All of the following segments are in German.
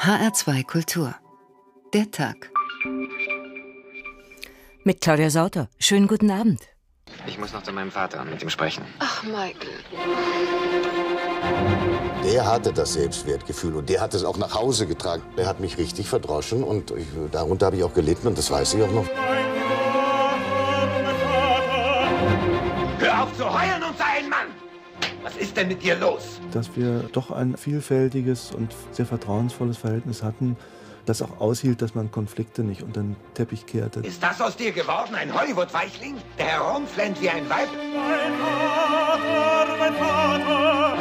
HR2 Kultur. Der Tag. Mit Claudia Sauter. Schönen guten Abend. Ich muss noch zu meinem Vater mit ihm sprechen. Ach, Michael. Der hatte das Selbstwertgefühl und der hat es auch nach Hause getragen. Der hat mich richtig verdroschen und darunter habe ich auch gelitten und das weiß ich auch noch. Hör auf zu heulen und sei ein Mann! Was ist denn mit dir los? Dass wir doch ein vielfältiges und sehr vertrauensvolles Verhältnis hatten, das auch aushielt, dass man Konflikte nicht unter den Teppich kehrte. Ist das aus dir geworden, ein Hollywood-Weichling, der herumflennt wie ein Weib? Mein Vater!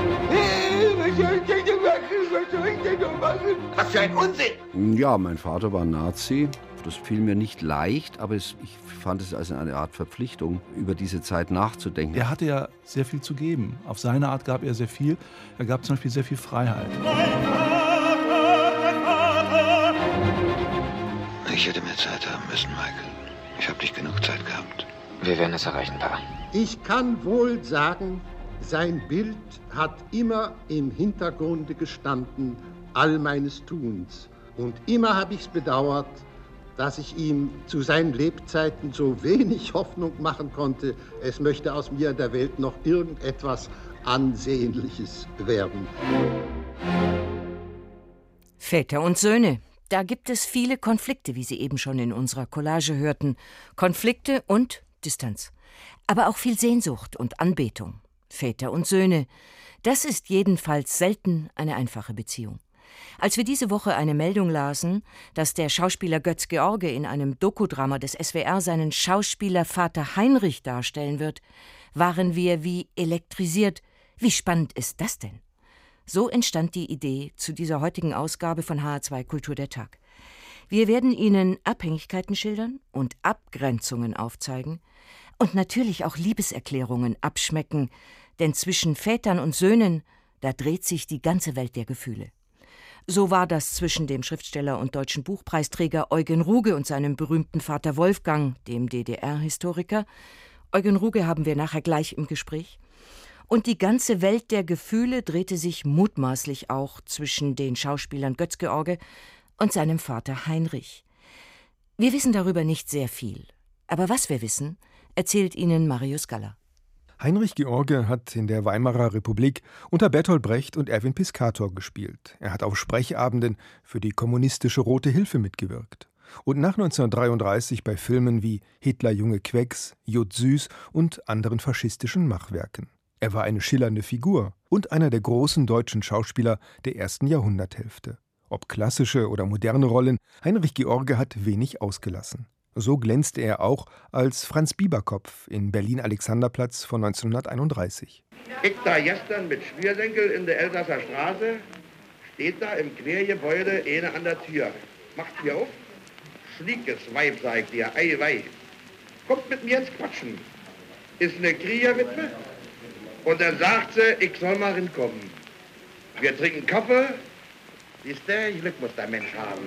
Was für ein Unsinn! Ja, mein Vater war Nazi. Das fiel mir nicht leicht, aber ich fand es als eine Art Verpflichtung, über diese Zeit nachzudenken. Er hatte ja sehr viel zu geben. Auf seine Art gab er sehr viel. Er gab zum Beispiel sehr viel Freiheit. Ich hätte mehr Zeit haben müssen, Michael. Ich habe nicht genug Zeit gehabt. Wir werden es erreichen, Papa. Ich kann wohl sagen, sein Bild hat immer im Hintergrunde gestanden, all meines Tuns. Und immer habe ich es bedauert, dass ich ihm zu seinen Lebzeiten so wenig Hoffnung machen konnte, es möchte aus mir in der Welt noch irgendetwas Ansehnliches werden. Väter und Söhne. Da gibt es viele Konflikte, wie Sie eben schon in unserer Collage hörten. Konflikte und Distanz. Aber auch viel Sehnsucht und Anbetung. Väter und Söhne. Das ist jedenfalls selten eine einfache Beziehung. Als wir diese Woche eine Meldung lasen, dass der Schauspieler Götz George in einem Dokudrama des SWR seinen Schauspielervater Heinrich darstellen wird, waren wir wie elektrisiert. Wie spannend ist das denn? So entstand die Idee zu dieser heutigen Ausgabe von HR2 Kultur der Tag. Wir werden Ihnen Abhängigkeiten schildern und Abgrenzungen aufzeigen und natürlich auch Liebeserklärungen abschmecken, denn zwischen Vätern und Söhnen, da dreht sich die ganze Welt der Gefühle. So war das zwischen dem Schriftsteller und deutschen Buchpreisträger Eugen Ruge und seinem berühmten Vater Wolfgang, dem DDR-Historiker. Eugen Ruge haben wir nachher gleich im Gespräch. Und die ganze Welt der Gefühle drehte sich mutmaßlich auch zwischen den Schauspielern Götz George und seinem Vater Heinrich. Wir wissen darüber nicht sehr viel. Aber was wir wissen, erzählt Ihnen Marius Galler. Heinrich George hat in der Weimarer Republik unter Bertolt Brecht und Erwin Piscator gespielt. Er hat auf Sprechabenden für die kommunistische Rote Hilfe mitgewirkt. Und nach 1933 bei Filmen wie Hitler Junge Quecks, Jud Süß und anderen faschistischen Machwerken. Er war eine schillernde Figur und einer der großen deutschen Schauspieler der ersten Jahrhunderthälfte. Ob klassische oder moderne Rollen, Heinrich George hat wenig ausgelassen. So glänzte er auch als Franz Bieberkopf in Berlin-Alexanderplatz von 1931. Ich da gestern mit Schmiersenkel in der Elsasser Straße, steht da im Quergebäude eine an der Tür. Macht hier auf. Schliekes Weib, sag ich dir, ei wei. Kommt mit mir ins Quatschen. Ist eine Kriegerwitwe. Und dann sagt sie, ich soll mal hinkommen. Wir trinken Kaffee. Siehst du, Glück muss der Mensch haben.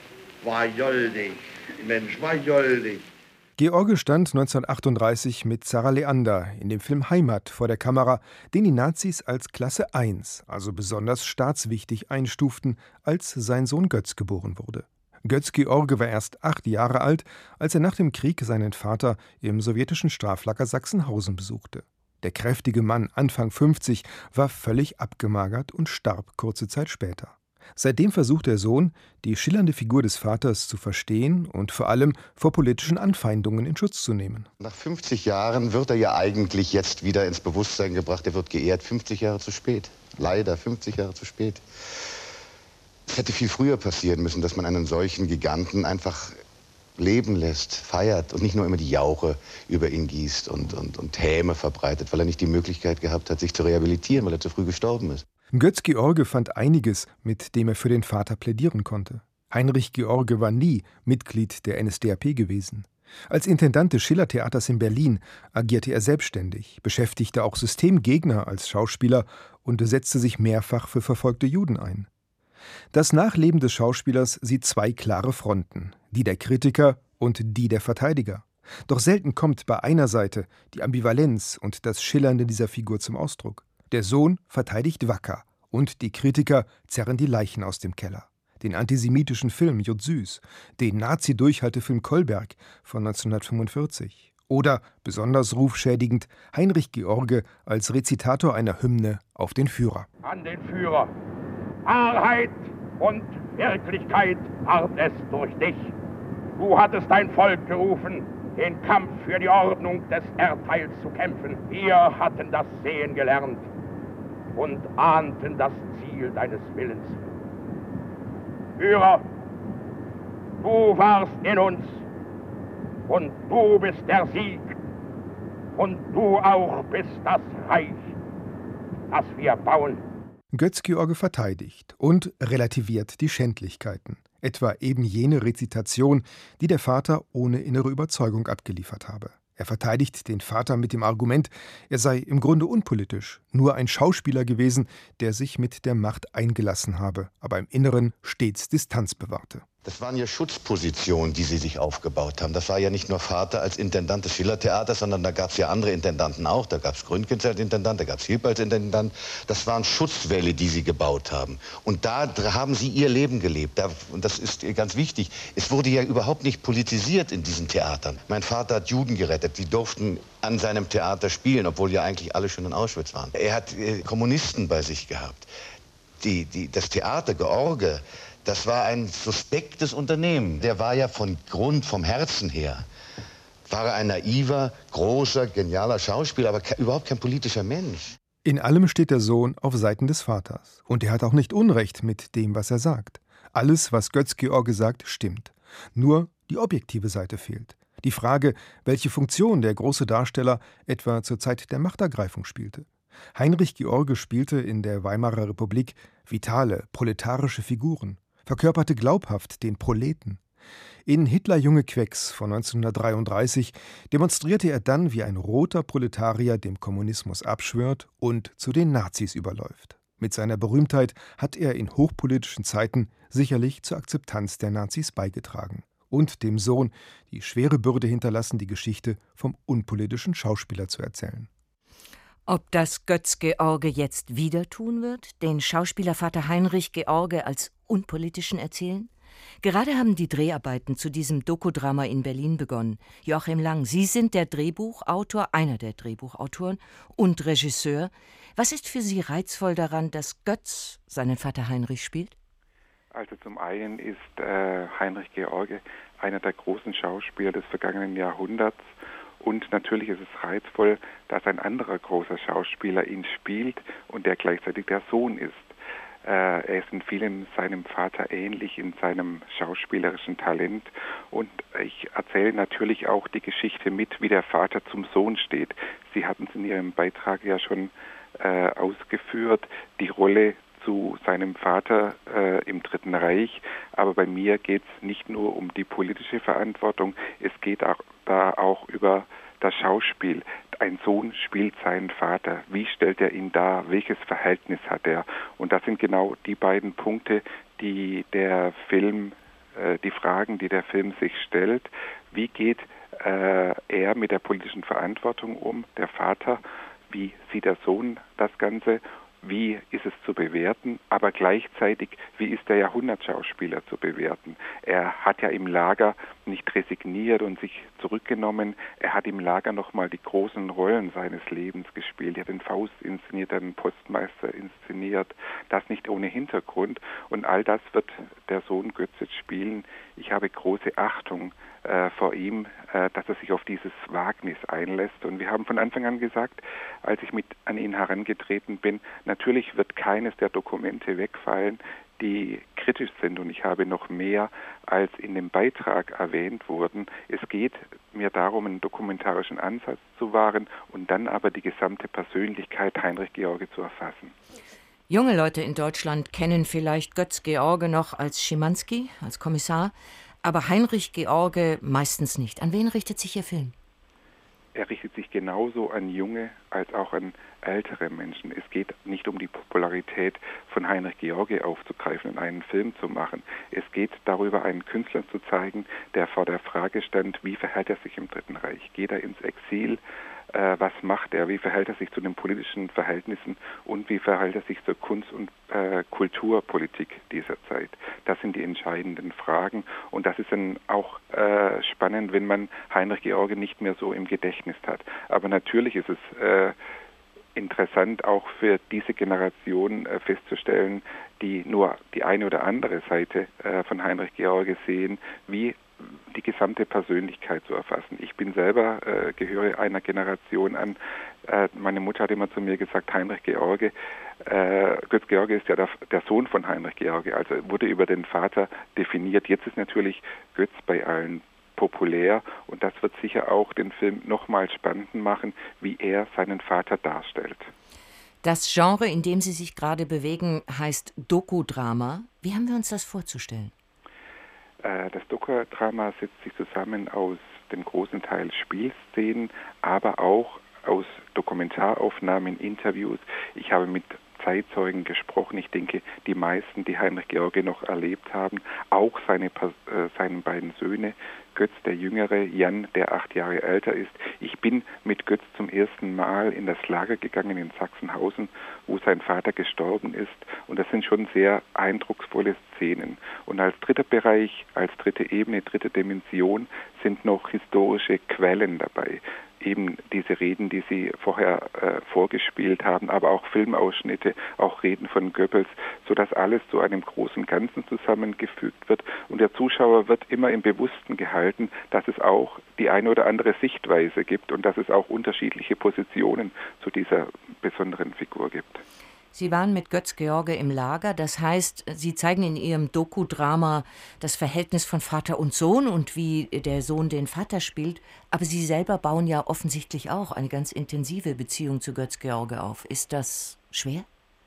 War joldig. Mensch, war joldig. George stand 1938 mit Sarah Leander in dem Film Heimat vor der Kamera, den die Nazis als Klasse 1, also besonders staatswichtig, einstuften, als sein Sohn Götz geboren wurde. Götz George war erst 8 Jahre alt, als er nach dem Krieg seinen Vater im sowjetischen Straflager Sachsenhausen besuchte. Der kräftige Mann, Anfang 50, war völlig abgemagert und starb kurze Zeit später. Seitdem versucht der Sohn, die schillernde Figur des Vaters zu verstehen und vor allem vor politischen Anfeindungen in Schutz zu nehmen. Nach 50 Jahren wird er ja eigentlich jetzt wieder ins Bewusstsein gebracht. Er wird geehrt. 50 Jahre zu spät. Leider 50 Jahre zu spät. Es hätte viel früher passieren müssen, dass man einen solchen Giganten einfach leben lässt, feiert und nicht nur immer die Jauche über ihn gießt und Häme verbreitet, weil er nicht die Möglichkeit gehabt hat, sich zu rehabilitieren, weil er zu früh gestorben ist. Götz George fand einiges, mit dem er für den Vater plädieren konnte. Heinrich George war nie Mitglied der NSDAP gewesen. Als Intendant des Schillertheaters in Berlin agierte er selbstständig, beschäftigte auch Systemgegner als Schauspieler und setzte sich mehrfach für verfolgte Juden ein. Das Nachleben des Schauspielers sieht 2 klare Fronten, die der Kritiker und die der Verteidiger. Doch selten kommt bei einer Seite die Ambivalenz und das Schillernde dieser Figur zum Ausdruck. Der Sohn verteidigt wacker und die Kritiker zerren die Leichen aus dem Keller. den antisemitischen Film Jud Süß, den Nazi-Durchhaltefilm Kolberg von 1945 oder, besonders rufschädigend, Heinrich George als Rezitator einer Hymne auf den Führer. An den Führer. Wahrheit und Wirklichkeit ward es durch dich. Du hattest dein Volk gerufen, den Kampf für die Ordnung des Erdteils zu kämpfen. Wir hatten das Sehen gelernt und ahnten das Ziel deines Willens. Führer, du warst in uns und du bist der Sieg und du auch bist das Reich, das wir bauen. Götz-George verteidigt und relativiert die Schändlichkeiten, etwa eben jene Rezitation, die der Vater ohne innere Überzeugung abgeliefert habe. Er verteidigt den Vater mit dem Argument, er sei im Grunde unpolitisch, nur ein Schauspieler gewesen, der sich mit der Macht eingelassen habe, aber im Inneren stets Distanz bewahrte. Das waren ja Schutzpositionen, die sie sich aufgebaut haben. Das war ja nicht nur Vater als Intendant des Schillertheaters, sondern da gab es ja andere Intendanten auch. Da gab es Gründgens als Intendant, da gab es Hilp als Intendant. Das waren Schutzwälle, die sie gebaut haben. Und da haben sie ihr Leben gelebt. Und das ist ganz wichtig. Es wurde ja überhaupt nicht politisiert in diesen Theatern. Mein Vater hat Juden gerettet. Die durften an seinem Theater spielen, obwohl ja eigentlich alle schon in Auschwitz waren. Er hat Kommunisten bei sich gehabt. Das Theater George, das war ein suspektes Unternehmen. Der war ja vom Herzen her, war er ein naiver, großer, genialer Schauspieler, aber überhaupt kein politischer Mensch. In allem steht der Sohn auf Seiten des Vaters. Und er hat auch nicht Unrecht mit dem, was er sagt. Alles, was Götz-George sagt, stimmt. Nur die objektive Seite fehlt. Die Frage, welche Funktion der große Darsteller etwa zur Zeit der Machtergreifung spielte. Heinrich George spielte in der Weimarer Republik vitale, proletarische Figuren, verkörperte glaubhaft den Proleten. In Hitler junge Quecks von 1933 demonstrierte er dann, wie ein roter Proletarier dem Kommunismus abschwört und zu den Nazis überläuft. Mit seiner Berühmtheit hat er in hochpolitischen Zeiten sicherlich zur Akzeptanz der Nazis beigetragen. Und dem Sohn die schwere Bürde hinterlassen, die Geschichte vom unpolitischen Schauspieler zu erzählen. Ob das Götz-George jetzt wieder tun wird, den Schauspielervater Heinrich George als unpolitischen erzählen? Gerade haben die Dreharbeiten zu diesem Dokudrama in Berlin begonnen. Joachim Lang, Sie sind der Drehbuchautor, einer der Drehbuchautoren und Regisseur. Was ist für Sie reizvoll daran, dass Götz seinen Vater Heinrich spielt? Also zum einen ist Heinrich George einer der großen Schauspieler des vergangenen Jahrhunderts. Und natürlich ist es reizvoll, dass ein anderer großer Schauspieler ihn spielt und der gleichzeitig der Sohn ist. Er ist in vielem seinem Vater ähnlich in seinem schauspielerischen Talent. Und ich erzähle natürlich auch die Geschichte mit, wie der Vater zum Sohn steht. Sie hatten es in Ihrem Beitrag ja schon ausgeführt, die Rolle zu seinem Vater im Dritten Reich. Aber bei mir geht es nicht nur um die politische Verantwortung, es geht auch über das Schauspiel. Ein Sohn spielt seinen Vater. Wie stellt er ihn dar? Welches Verhältnis hat er? Und das sind genau die beiden Punkte, die Fragen, die der Film sich stellt. Wie geht er mit der politischen Verantwortung um, der Vater? Wie sieht der Sohn das Ganze? Wie ist es zu bewerten, aber gleichzeitig, wie ist der Jahrhundertschauspieler zu bewerten? Er hat ja im Lager nicht resigniert und sich zurückgenommen. Er hat im Lager nochmal die großen Rollen seines Lebens gespielt. Er hat den Faust inszeniert, den Postmeister inszeniert. Das nicht ohne Hintergrund. Und all das wird der Sohn Götz jetzt spielen. Ich habe große Achtung vor ihm, dass er sich auf dieses Wagnis einlässt. Und wir haben von Anfang an gesagt, als ich an ihn herangetreten bin, natürlich wird keines der Dokumente wegfallen, die kritisch sind. Und ich habe noch mehr als in dem Beitrag erwähnt wurden. Es geht mir darum, einen dokumentarischen Ansatz zu wahren und dann aber die gesamte Persönlichkeit Heinrich George zu erfassen. Junge Leute in Deutschland kennen vielleicht Götz-George noch als Schimanski, als Kommissar, aber Heinrich George meistens nicht. An wen richtet sich Ihr Film? Er richtet sich genauso an junge als auch an ältere Menschen. Es geht nicht um die Popularität von Heinrich George aufzugreifen und einen Film zu machen. Es geht darüber, einen Künstler zu zeigen, der vor der Frage stand, wie verhält er sich im Dritten Reich? Geht er ins Exil? Was macht er? Wie verhält er sich zu den politischen Verhältnissen und wie verhält er sich zur Kunst- und Kulturpolitik dieser Zeit? Das sind die entscheidenden Fragen und das ist dann auch spannend, wenn man Heinrich George nicht mehr so im Gedächtnis hat. Aber natürlich ist es interessant auch für diese Generation festzustellen, die nur die eine oder andere Seite von Heinrich George sehen, wie die gesamte Persönlichkeit zu erfassen. Ich bin selber, gehöre einer Generation an. Meine Mutter hat immer zu mir gesagt, Heinrich George, Götz George ist ja der Sohn von Heinrich George, also wurde über den Vater definiert. Jetzt ist natürlich Götz bei allen populär und das wird sicher auch den Film nochmal spannend machen, wie er seinen Vater darstellt. Das Genre, in dem Sie sich gerade bewegen, heißt Dokudrama. Wie haben wir uns das vorzustellen? Das Dokudrama setzt sich zusammen aus dem großen Teil Spielszenen, aber auch aus Dokumentaraufnahmen, Interviews. Ich habe mit Zeitzeugen gesprochen. Ich denke, die meisten, die Heinrich George noch erlebt haben, auch seine beiden Söhne, Götz der Jüngere, Jan, der 8 Jahre älter ist. Ich bin mit Götz zum ersten Mal in das Lager gegangen in Sachsenhausen, wo sein Vater gestorben ist. Und das sind schon sehr eindrucksvolle Szenen. Und als dritter Bereich, als dritte Ebene, dritte Dimension sind noch historische Quellen dabei. Eben diese Reden, die Sie vorher vorgespielt haben, aber auch Filmausschnitte, auch Reden von Goebbels, sodass alles zu einem großen Ganzen zusammengefügt wird. Und der Zuschauer wird immer im Bewussten gehalten, dass es auch die eine oder andere Sichtweise gibt und dass es auch unterschiedliche Positionen zu dieser besonderen Figur gibt. Sie waren mit Götz George im Lager, das heißt, Sie zeigen in Ihrem Dokudrama das Verhältnis von Vater und Sohn und wie der Sohn den Vater spielt, aber Sie selber bauen ja offensichtlich auch eine ganz intensive Beziehung zu Götz George auf. Ist das schwer?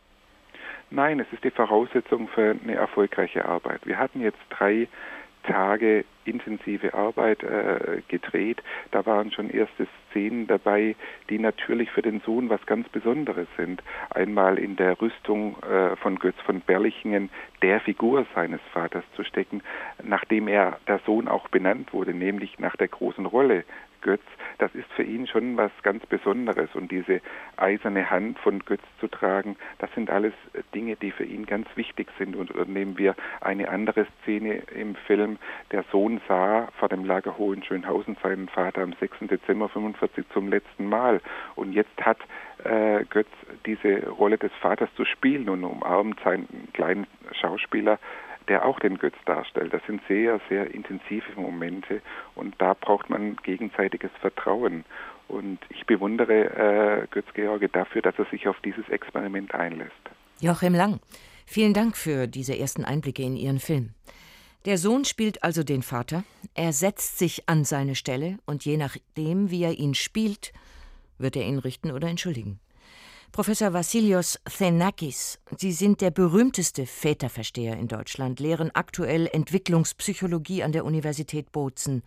Nein, es ist die Voraussetzung für eine erfolgreiche Arbeit. Wir hatten jetzt 3 Tage intensive Arbeit gedreht. Da waren schon erste Szenen dabei, die natürlich für den Sohn was ganz Besonderes sind. Einmal in der Rüstung von Götz von Berlichingen der Figur seines Vaters zu stecken, nachdem der Sohn auch benannt wurde, nämlich nach der großen Rolle Götz. Das ist für ihn schon was ganz Besonderes und diese eiserne Hand von Götz zu tragen, das sind alles Dinge, die für ihn ganz wichtig sind. Und nehmen wir eine andere Szene im Film, der Sohn sah vor dem Lager Hohenschönhausen seinen Vater am 6. Dezember 1945 zum letzten Mal und jetzt hat Götz diese Rolle des Vaters zu spielen und umarmt seinen kleinen Schauspieler, der auch den Götz darstellt. Das sind sehr, sehr intensive Momente und da braucht man gegenseitiges Vertrauen. Und ich bewundere Götz George dafür, dass er sich auf dieses Experiment einlässt. Joachim Lang, vielen Dank für diese ersten Einblicke in Ihren Film. Der Sohn spielt also den Vater, er setzt sich an seine Stelle und je nachdem, wie er ihn spielt, wird er ihn richten oder entschuldigen. Professor Vassilios Xenakis, Sie sind der berühmteste Väterversteher in Deutschland, lehren aktuell Entwicklungspsychologie an der Universität Bozen.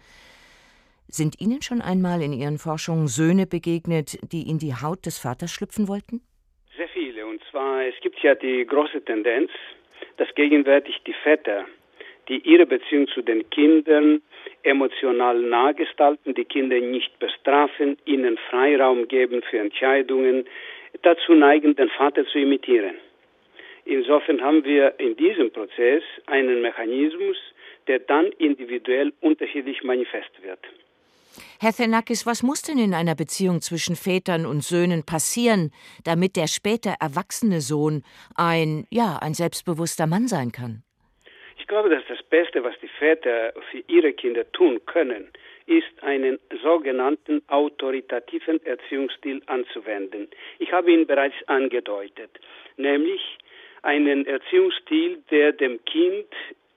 Sind Ihnen schon einmal in Ihren Forschungen Söhne begegnet, die in die Haut des Vaters schlüpfen wollten? Sehr viele. Und zwar, es gibt ja die große Tendenz, dass gegenwärtig die Väter, die ihre Beziehung zu den Kindern emotional nahe gestalten, die Kinder nicht bestrafen, ihnen Freiraum geben für Entscheidungen, dazu neigen, den Vater zu imitieren. Insofern haben wir in diesem Prozess einen Mechanismus, der dann individuell unterschiedlich manifest wird. Herr Xenakis, was muss denn in einer Beziehung zwischen Vätern und Söhnen passieren, damit der später erwachsene Sohn ein selbstbewusster Mann sein kann? Ich glaube, dass das Beste, was die Väter für ihre Kinder tun können, ist, einen sogenannten autoritativen Erziehungsstil anzuwenden. Ich habe ihn bereits angedeutet, nämlich einen Erziehungsstil, der dem Kind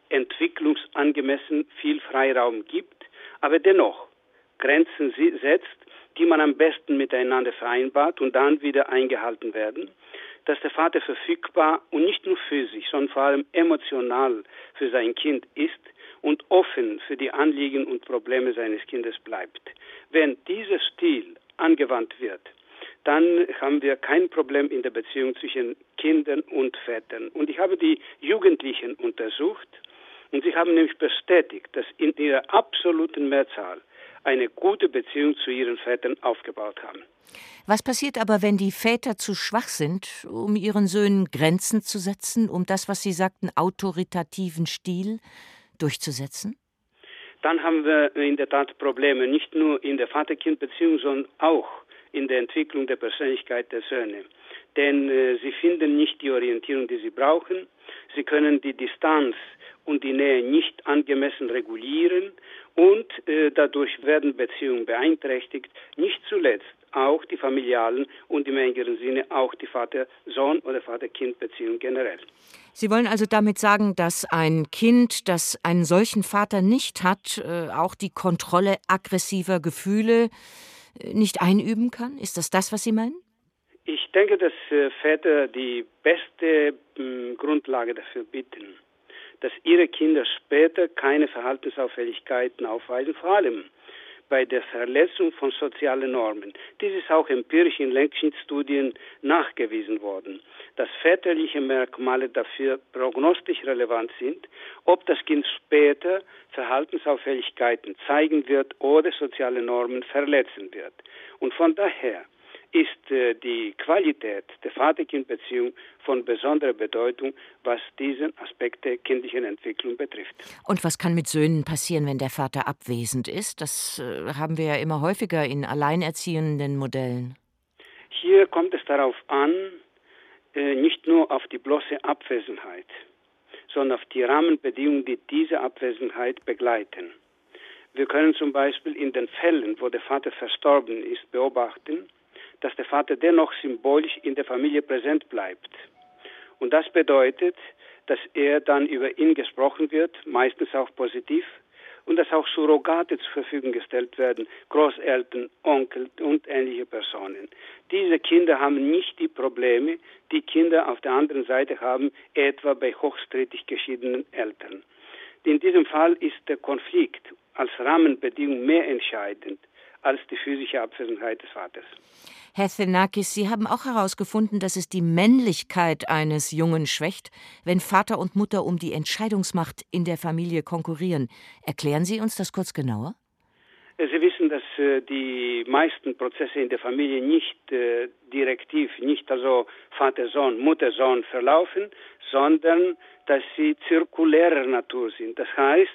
entwicklungsangemessen viel Freiraum gibt, aber dennoch Grenzen setzt, die man am besten miteinander vereinbart und dann wieder eingehalten werden, dass der Vater verfügbar und nicht nur für sich, sondern vor allem emotional für sein Kind ist und offen für die Anliegen und Probleme seines Kindes bleibt. Wenn dieser Stil angewandt wird, dann haben wir kein Problem in der Beziehung zwischen Kindern und Vätern. Und ich habe die Jugendlichen untersucht und sie haben nämlich bestätigt, dass in ihrer absoluten Mehrzahl eine gute Beziehung zu ihren Vätern aufgebaut haben. Was passiert aber, wenn die Väter zu schwach sind, um ihren Söhnen Grenzen zu setzen, um das, was Sie sagten, autoritativen Stil durchzusetzen? Dann haben wir in der Tat Probleme, nicht nur in der Vater-Kind-Beziehung, sondern auch in der Entwicklung der Persönlichkeit der Söhne. Denn sie finden nicht die Orientierung, die sie brauchen. Sie können die Distanz und die Nähe nicht angemessen regulieren und dadurch werden Beziehungen beeinträchtigt. Nicht zuletzt auch die familialen und im engeren Sinne auch die Vater-Sohn- oder Vater-Kind-Beziehung generell. Sie wollen also damit sagen, dass ein Kind, das einen solchen Vater nicht hat, auch die Kontrolle aggressiver Gefühle nicht einüben kann? Ist das, was Sie meinen? Ich denke, dass Väter die beste Grundlage dafür bieten, dass ihre Kinder später keine Verhaltensauffälligkeiten aufweisen, vor allem bei der Verletzung von sozialen Normen. Dies ist auch empirisch in Längsschnittstudien nachgewiesen worden, dass väterliche Merkmale dafür prognostisch relevant sind, ob das Kind später Verhaltensauffälligkeiten zeigen wird oder soziale Normen verletzen wird. Und von daher ist die Qualität der Vater-Kind-Beziehung von besonderer Bedeutung, was diesen Aspekt der kindlichen Entwicklung betrifft. Und was kann mit Söhnen passieren, wenn der Vater abwesend ist? Das haben wir ja immer häufiger in alleinerziehenden Modellen. Hier kommt es darauf an, nicht nur auf die bloße Abwesenheit, sondern auf die Rahmenbedingungen, die diese Abwesenheit begleiten. Wir können zum Beispiel in den Fällen, wo der Vater verstorben ist, beobachten, dass der Vater dennoch symbolisch in der Familie präsent bleibt. Und das bedeutet, dass dann über ihn gesprochen wird, meistens auch positiv, und dass auch Surrogate zur Verfügung gestellt werden, Großeltern, Onkel und ähnliche Personen. Diese Kinder haben nicht die Probleme, die Kinder auf der anderen Seite haben, etwa bei hochstrittig geschiedenen Eltern. In diesem Fall ist der Konflikt als Rahmenbedingung mehr entscheidend als die physische Abwesenheit des Vaters. Herr Xenakis, Sie haben auch herausgefunden, dass es die Männlichkeit eines Jungen schwächt, wenn Vater und Mutter um die Entscheidungsmacht in der Familie konkurrieren. Erklären Sie uns das kurz genauer? Sie wissen, dass die meisten Prozesse in der Familie nicht direktiv, nicht also Vater-Sohn, Mutter-Sohn verlaufen, sondern dass sie zirkulärer Natur sind. Das heißt,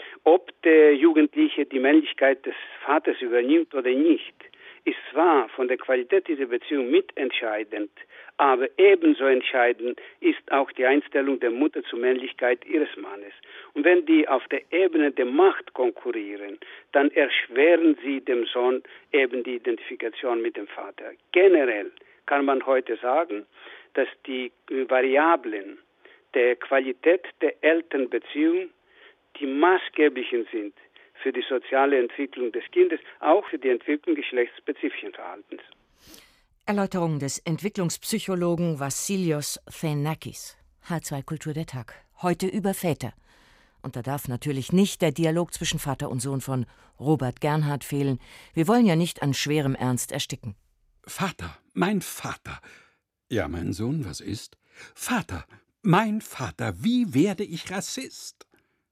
ob der Jugendliche die Männlichkeit des Vaters übernimmt oder nicht, ist zwar von der Qualität dieser Beziehung mitentscheidend, aber ebenso entscheidend ist auch die Einstellung der Mutter zur Männlichkeit ihres Mannes. Und wenn die auf der Ebene der Macht konkurrieren, dann erschweren sie dem Sohn eben die Identifikation mit dem Vater. Generell kann man heute sagen, dass die Variablen der Qualität der Elternbeziehung die maßgeblichen sind für die soziale Entwicklung des Kindes, auch für die Entwicklung geschlechtsspezifischen Verhaltens. Erläuterung des Entwicklungspsychologen Vassilios Xenakis. H2 Kultur der Tag. Heute über Väter. Und da darf natürlich nicht der Dialog zwischen Vater und Sohn von Robert Gernhardt fehlen. Wir wollen ja nicht an schwerem Ernst ersticken. Vater, mein Vater. Ja, mein Sohn, was ist? Vater, mein Vater, wie werde ich Rassist?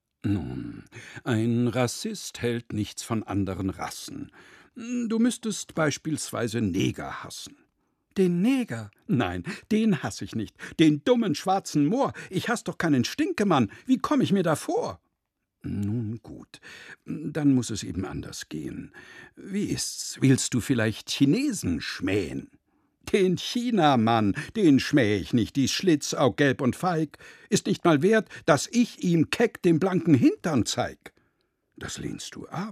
Nun, ein Rassist hält nichts von anderen Rassen. Du müsstest beispielsweise Neger hassen. Den Neger? Nein, den hasse ich nicht. Den dummen schwarzen Moor. Ich hasse doch keinen Stinkemann. Wie komme ich mir da vor? Nun gut, dann muss es eben anders gehen. Wie ist's? Willst du vielleicht Chinesen schmähen? Den Chinamann, den schmähe ich nicht, dies Schlitzaug, gelb und feig, ist nicht mal wert, dass ich ihm keck den blanken Hintern zeig. Das lehnst du ab.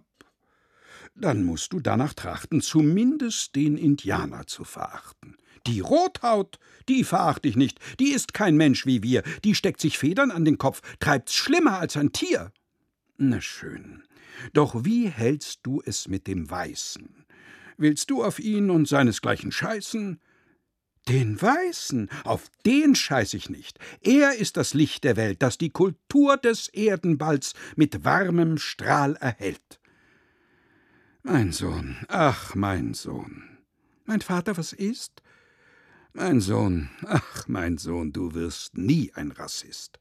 Dann musst du danach trachten, zumindest den Indianer zu verachten. Die Rothaut, die verachte ich nicht, die ist kein Mensch wie wir, die steckt sich Federn an den Kopf, treibt's schlimmer als ein Tier. Na schön, doch wie hältst du es mit dem Weißen? Willst du auf ihn und seinesgleichen scheißen? Den Weißen, auf den scheiß ich nicht. Er ist das Licht der Welt, das die Kultur des Erdenballs mit warmem Strahl erhält. Mein Sohn, ach, mein Sohn. Mein Vater, was ist? Mein Sohn, ach, mein Sohn, du wirst nie ein Rassist.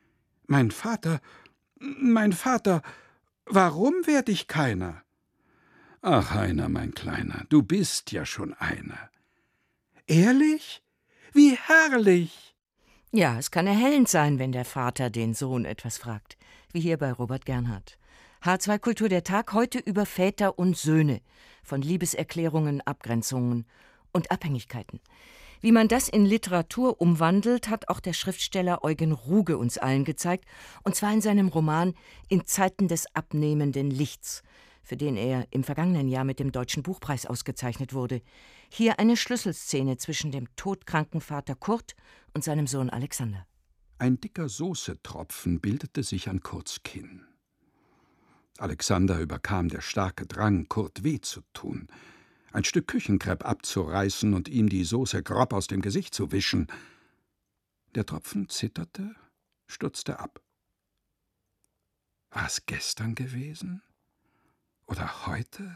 Mein Vater, warum werd ich keiner? Ach, Heiner, mein Kleiner, du bist ja schon einer. Ehrlich? Wie herrlich! Ja, es kann erhellend sein, wenn der Vater den Sohn etwas fragt, wie hier bei Robert Gernhardt. H2 Kultur der Tag heute über Väter und Söhne, von Liebeserklärungen, Abgrenzungen und Abhängigkeiten. Wie man das in Literatur umwandelt, hat auch der Schriftsteller Eugen Ruge uns allen gezeigt, und zwar in seinem Roman »In Zeiten des abnehmenden Lichts«, für den er im vergangenen Jahr mit dem Deutschen Buchpreis ausgezeichnet wurde. Hier eine Schlüsselszene zwischen dem todkranken Vater Kurt und seinem Sohn Alexander. Ein dicker Soßetropfen bildete sich an Kurts Kinn. Alexander überkam der starke Drang, Kurt weh zu tun, ein Stück Küchenkrepp abzureißen und ihm die Soße grob aus dem Gesicht zu wischen. Der Tropfen zitterte, stutzte ab. War es gestern gewesen? Oder heute?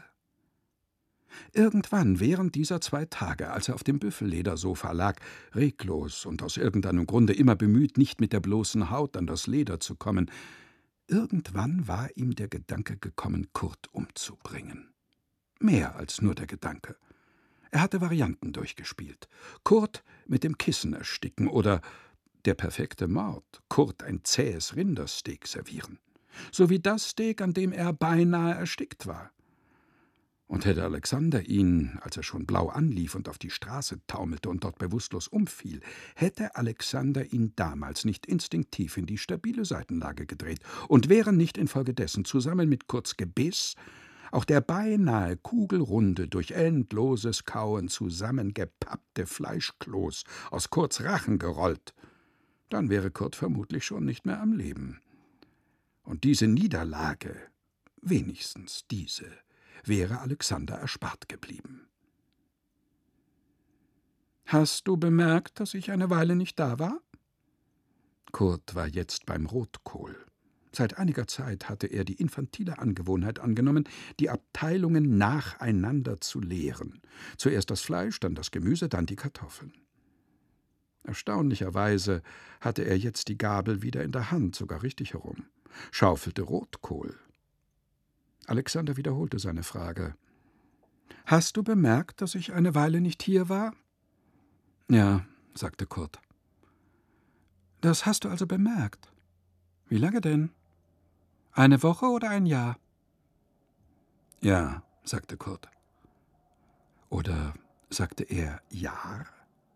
Irgendwann während dieser 2 Tage, als er auf dem Büffelledersofa lag, reglos und aus irgendeinem Grunde immer bemüht, nicht mit der bloßen Haut an das Leder zu kommen, irgendwann war ihm der Gedanke gekommen, Kurt umzubringen. Mehr als nur der Gedanke. Er hatte Varianten durchgespielt. Kurt mit dem Kissen ersticken oder der perfekte Mord, Kurt ein zähes Rindersteak servieren. So wie das Steak, an dem er beinahe erstickt war. Und hätte Alexander ihn, als er schon blau anlief und auf die Straße taumelte und dort bewusstlos umfiel, hätte Alexander ihn damals nicht instinktiv in die stabile Seitenlage gedreht und wäre nicht infolgedessen zusammen mit Kurts Gebiss auch der beinahe kugelrunde, durch endloses Kauen zusammengepappte Fleischkloß aus Kurts Rachen gerollt, dann wäre Kurt vermutlich schon nicht mehr am Leben. Und diese Niederlage, wenigstens diese, wäre Alexander erspart geblieben. »Hast du bemerkt, dass ich eine Weile nicht da war?« Kurt war jetzt beim Rotkohl. Seit einiger Zeit hatte er die infantile Angewohnheit angenommen, die Abteilungen nacheinander zu leeren. Zuerst das Fleisch, dann das Gemüse, dann die Kartoffeln. Erstaunlicherweise hatte er jetzt die Gabel wieder in der Hand, sogar richtig herum, schaufelte Rotkohl. Alexander wiederholte seine Frage. »Hast du bemerkt, dass ich eine Weile nicht hier war?« »Ja«, sagte Kurt. »Das hast du also bemerkt. Wie lange denn? Eine Woche oder ein Jahr?« »Ja«, sagte Kurt. Oder sagte er Jahr?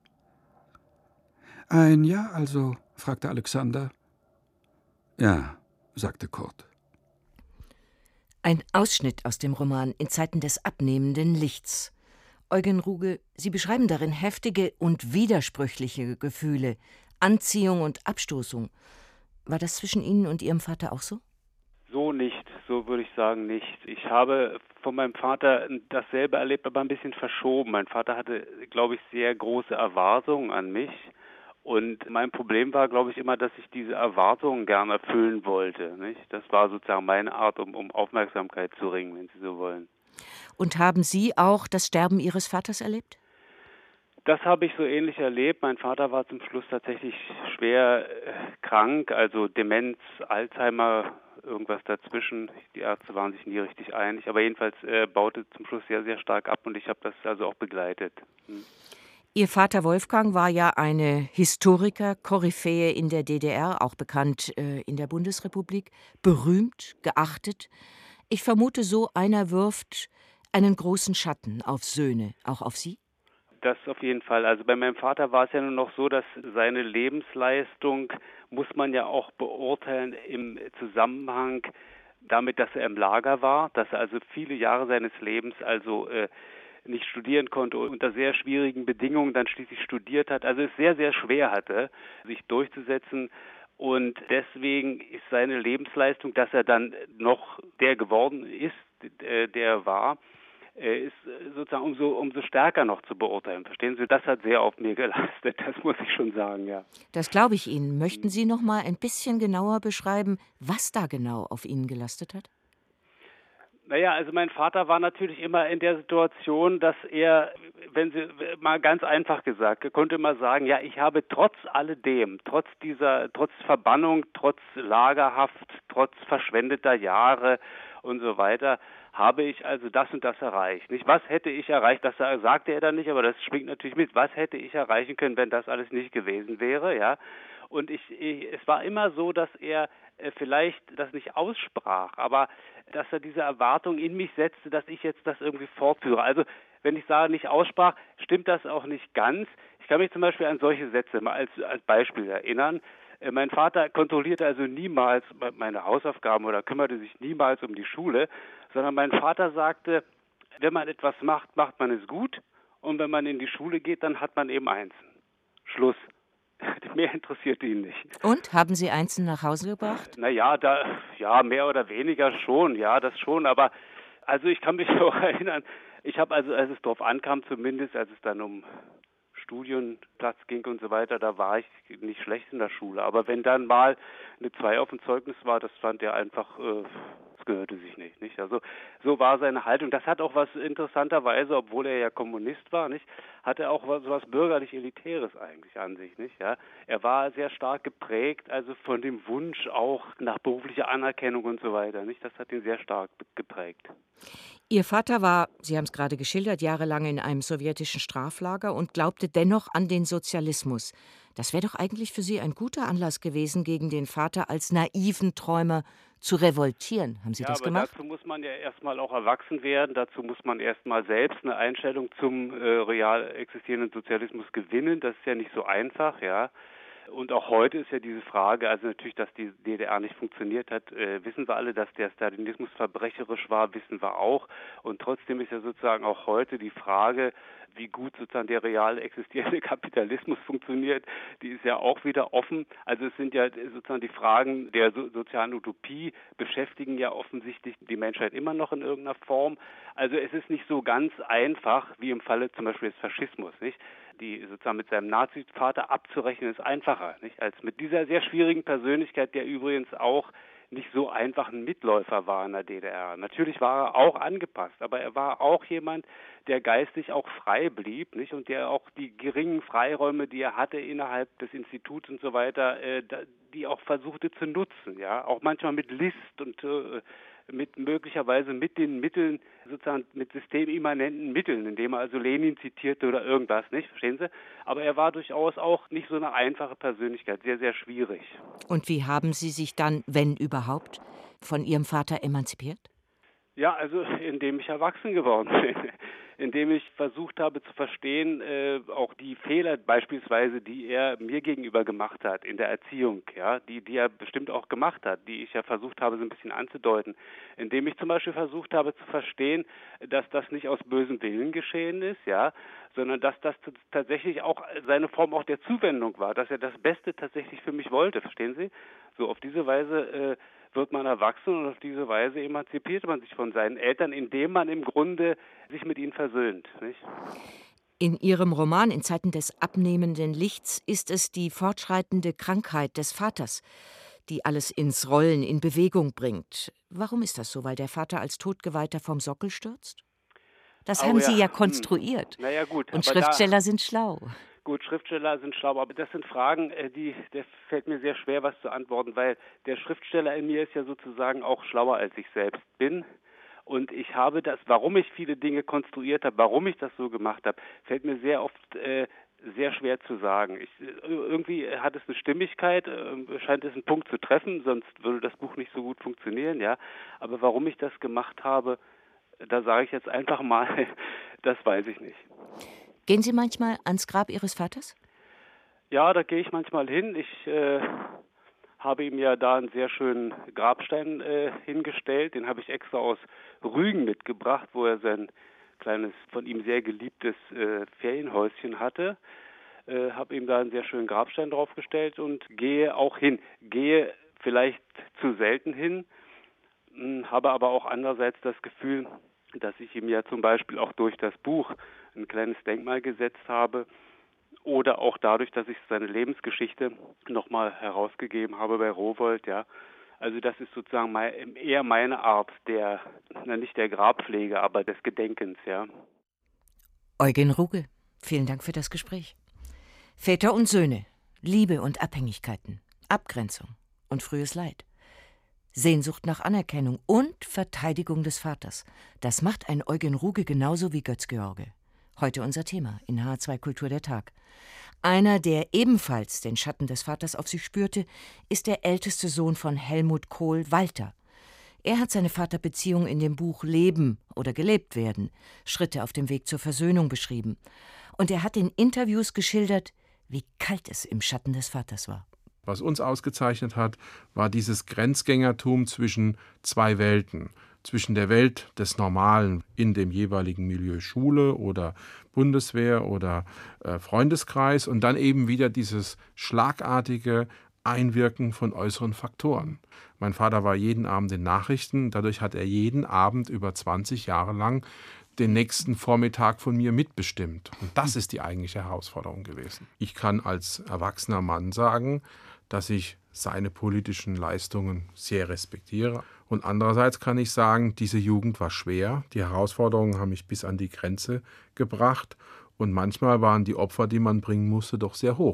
»Ein Jahr also?« fragte Alexander. »Ja«, sagte Kurt. Ein Ausschnitt aus dem Roman »In Zeiten des abnehmenden Lichts«. Eugen Ruge, Sie beschreiben darin heftige und widersprüchliche Gefühle, Anziehung und Abstoßung. War das zwischen Ihnen und Ihrem Vater auch so? So nicht, so würde ich sagen nicht. Ich habe von meinem Vater dasselbe erlebt, aber ein bisschen verschoben. Mein Vater hatte, glaube ich, sehr große Erwartungen an mich. Und mein Problem war, glaube ich, immer, dass ich diese Erwartungen gerne erfüllen wollte. Nicht? Das war sozusagen meine Art, um Aufmerksamkeit zu ringen, wenn Sie so wollen. Und haben Sie auch das Sterben Ihres Vaters erlebt? Das habe ich so ähnlich erlebt. Mein Vater war zum Schluss tatsächlich schwer krank, also Demenz, Alzheimer, irgendwas dazwischen. Die Ärzte waren sich nie richtig einig, aber jedenfalls baute zum Schluss sehr, sehr stark ab und ich habe das also auch begleitet. Ihr Vater Wolfgang war ja eine Historiker-Koryphäe in der DDR, auch bekannt in der Bundesrepublik, berühmt, geachtet. Ich vermute, so einer wirft einen großen Schatten auf Söhne, auch auf Sie? Das auf jeden Fall. Also bei meinem Vater war es ja nur noch so, dass seine Lebensleistung muss man ja auch beurteilen im Zusammenhang damit, dass er im Lager war, dass er also viele Jahre seines Lebens also nicht studieren konnte, unter sehr schwierigen Bedingungen dann schließlich studiert hat, also es sehr, sehr schwer hatte, sich durchzusetzen. Und deswegen ist seine Lebensleistung, dass er dann noch der geworden ist, der war, ist sozusagen umso stärker noch zu beurteilen. Verstehen Sie, das hat sehr auf mir gelastet, das muss ich schon sagen, ja. Das glaube ich Ihnen. Möchten Sie noch mal ein bisschen genauer beschreiben, was da genau auf Ihnen gelastet hat? Naja, also mein Vater war natürlich immer in der Situation, dass er, wenn Sie mal ganz einfach gesagt, er konnte immer sagen, ja, ich habe trotz alledem, trotz Verbannung, trotz Lagerhaft, trotz verschwendeter Jahre und so weiter, habe ich also das und das erreicht. Nicht, was hätte ich erreicht, das sagte er dann nicht, aber das schwingt natürlich mit. Was hätte ich erreichen können, wenn das alles nicht gewesen wäre, ja? Und es war immer so, dass er vielleicht das nicht aussprach, aber dass er diese Erwartung in mich setzte, dass ich jetzt das irgendwie fortführe. Also wenn ich sage, nicht aussprach, stimmt das auch nicht ganz. Ich kann mich zum Beispiel an solche Sätze mal als Beispiel erinnern. Mein Vater kontrollierte also niemals meine Hausaufgaben oder kümmerte sich niemals um die Schule, sondern mein Vater sagte, wenn man etwas macht, macht man es gut, und wenn man in die Schule geht, dann hat man eben Einsen. Schluss. Mehr interessiert ihn nicht. Und, haben Sie Einsen nach Hause gebracht? Naja, mehr oder weniger schon, ja, das schon, aber also ich kann mich auch erinnern, ich habe also, als es darauf ankam zumindest, als es dann um Studienplatz ging und so weiter, da war ich nicht schlecht in der Schule, aber wenn dann mal eine 2 auf dem Zeugnis war, das fand er einfach, das gehörte sich nicht. Also so war seine Haltung. Das hat auch was interessanterweise, obwohl er ja Kommunist war, nicht, hat er auch was bürgerlich-elitäres eigentlich an sich, nicht, ja. Er war sehr stark geprägt, also von dem Wunsch auch nach beruflicher Anerkennung und so weiter, nicht. Das hat ihn sehr stark geprägt. Ihr Vater war, Sie haben es gerade geschildert, jahrelang in einem sowjetischen Straflager und glaubte dennoch an den Sozialismus. Das wäre doch eigentlich für Sie ein guter Anlass gewesen, gegen den Vater als naiven Träumer zu revoltieren. Haben Sie das gemacht? Dazu muss man ja erstmal auch erwachsen werden. Dazu muss man erstmal selbst eine Einstellung zum real existierenden Sozialismus gewinnen. Das ist ja nicht so einfach, ja. Und auch heute ist ja diese Frage, also natürlich, dass die DDR nicht funktioniert hat, wissen wir alle, dass der Stalinismus verbrecherisch war, wissen wir auch. Und trotzdem ist ja sozusagen auch heute die Frage, wie gut sozusagen der real existierende Kapitalismus funktioniert, die ist ja auch wieder offen. Also es sind ja sozusagen die Fragen der sozialen Utopie beschäftigen ja offensichtlich die Menschheit immer noch in irgendeiner Form. Also es ist nicht so ganz einfach, wie im Falle zum Beispiel des Faschismus, nicht? Die sozusagen mit seinem Nazi-Vater abzurechnen, ist einfacher, nicht? Als mit dieser sehr schwierigen Persönlichkeit, der übrigens auch nicht so einfach ein Mitläufer war in der DDR. Natürlich war er auch angepasst, aber er war auch jemand, der geistig auch frei blieb, nicht? Und der auch die geringen Freiräume, die er hatte innerhalb des Instituts und so weiter, die auch versuchte zu nutzen, ja, auch manchmal mit List und möglicherweise mit den Mitteln, sozusagen mit systemimmanenten Mitteln, indem er also Lenin zitierte oder irgendwas, nicht? Verstehen Sie? Aber er war durchaus auch nicht so eine einfache Persönlichkeit, sehr, sehr schwierig. Und wie haben Sie sich dann, wenn überhaupt, von Ihrem Vater emanzipiert? Ja, also indem ich erwachsen geworden bin, indem ich versucht habe zu verstehen, auch die Fehler beispielsweise, die er mir gegenüber gemacht hat in der Erziehung, ja, die er bestimmt auch gemacht hat, die ich ja versucht habe, so ein bisschen anzudeuten, indem ich zum Beispiel versucht habe zu verstehen, dass das nicht aus bösem Willen geschehen ist, ja, sondern dass das tatsächlich auch seine Form auch der Zuwendung war, dass er das Beste tatsächlich für mich wollte, verstehen Sie? So, auf diese Weise wird man erwachsen und auf diese Weise emanzipiert man sich von seinen Eltern, indem man im Grunde sich mit ihnen versöhnt, nicht? In Ihrem Roman In Zeiten des abnehmenden Lichts ist es die fortschreitende Krankheit des Vaters, die alles ins Rollen, in Bewegung bringt. Warum ist das so? Weil der Vater als Todgeweihter vom Sockel stürzt? Das haben Sie ja konstruiert. Naja, gut. Und Schriftsteller sind schlau. Gut, Schriftsteller sind schlau, aber das sind Fragen, das fällt mir sehr schwer, was zu antworten, weil der Schriftsteller in mir ist ja sozusagen auch schlauer, als ich selbst bin. Und ich habe das, warum ich viele Dinge konstruiert habe, warum ich das so gemacht habe, fällt mir sehr oft sehr schwer zu sagen. Irgendwie hat es eine Stimmigkeit, scheint es einen Punkt zu treffen, sonst würde das Buch nicht so gut funktionieren, ja. Aber warum ich das gemacht habe, da sage ich jetzt einfach mal, das weiß ich nicht. Gehen Sie manchmal ans Grab Ihres Vaters? Ja, da gehe ich manchmal hin. Ich habe ihm ja da einen sehr schönen Grabstein hingestellt. Den habe ich extra aus Rügen mitgebracht, wo er sein kleines, von ihm sehr geliebtes Ferienhäuschen hatte. Habe ihm da einen sehr schönen Grabstein draufgestellt und gehe auch hin. Gehe vielleicht zu selten hin, habe aber auch andererseits das Gefühl, dass ich ihm ja zum Beispiel auch durch das Buch ein kleines Denkmal gesetzt habe oder auch dadurch, dass ich seine Lebensgeschichte nochmal herausgegeben habe bei Rowohlt, ja. Also das ist sozusagen eher meine Art nicht der Grabpflege, aber des Gedenkens, ja. Eugen Ruge, vielen Dank für das Gespräch. Väter und Söhne, Liebe und Abhängigkeiten, Abgrenzung und frühes Leid. Sehnsucht nach Anerkennung und Verteidigung des Vaters. Das macht ein Eugen Ruge genauso wie Götz George. Heute unser Thema in H2 Kultur der Tag. Einer, der ebenfalls den Schatten des Vaters auf sich spürte, ist der älteste Sohn von Helmut Kohl, Walter. Er hat seine Vaterbeziehung in dem Buch Leben oder gelebt werden, Schritte auf dem Weg zur Versöhnung beschrieben. Und er hat in Interviews geschildert, wie kalt es im Schatten des Vaters war. Was uns ausgezeichnet hat, war dieses Grenzgängertum zwischen zwei Welten. Zwischen der Welt des Normalen in dem jeweiligen Milieu Schule oder Bundeswehr oder Freundeskreis und dann eben wieder dieses schlagartige Einwirken von äußeren Faktoren. Mein Vater war jeden Abend in Nachrichten, dadurch hat er jeden Abend über 20 Jahre lang den nächsten Vormittag von mir mitbestimmt. Und das ist die eigentliche Herausforderung gewesen. Ich kann als erwachsener Mann sagen, dass ich seine politischen Leistungen sehr respektiere. Und andererseits kann ich sagen, diese Jugend war schwer. Die Herausforderungen haben mich bis an die Grenze gebracht. Und manchmal waren die Opfer, die man bringen musste, doch sehr hoch.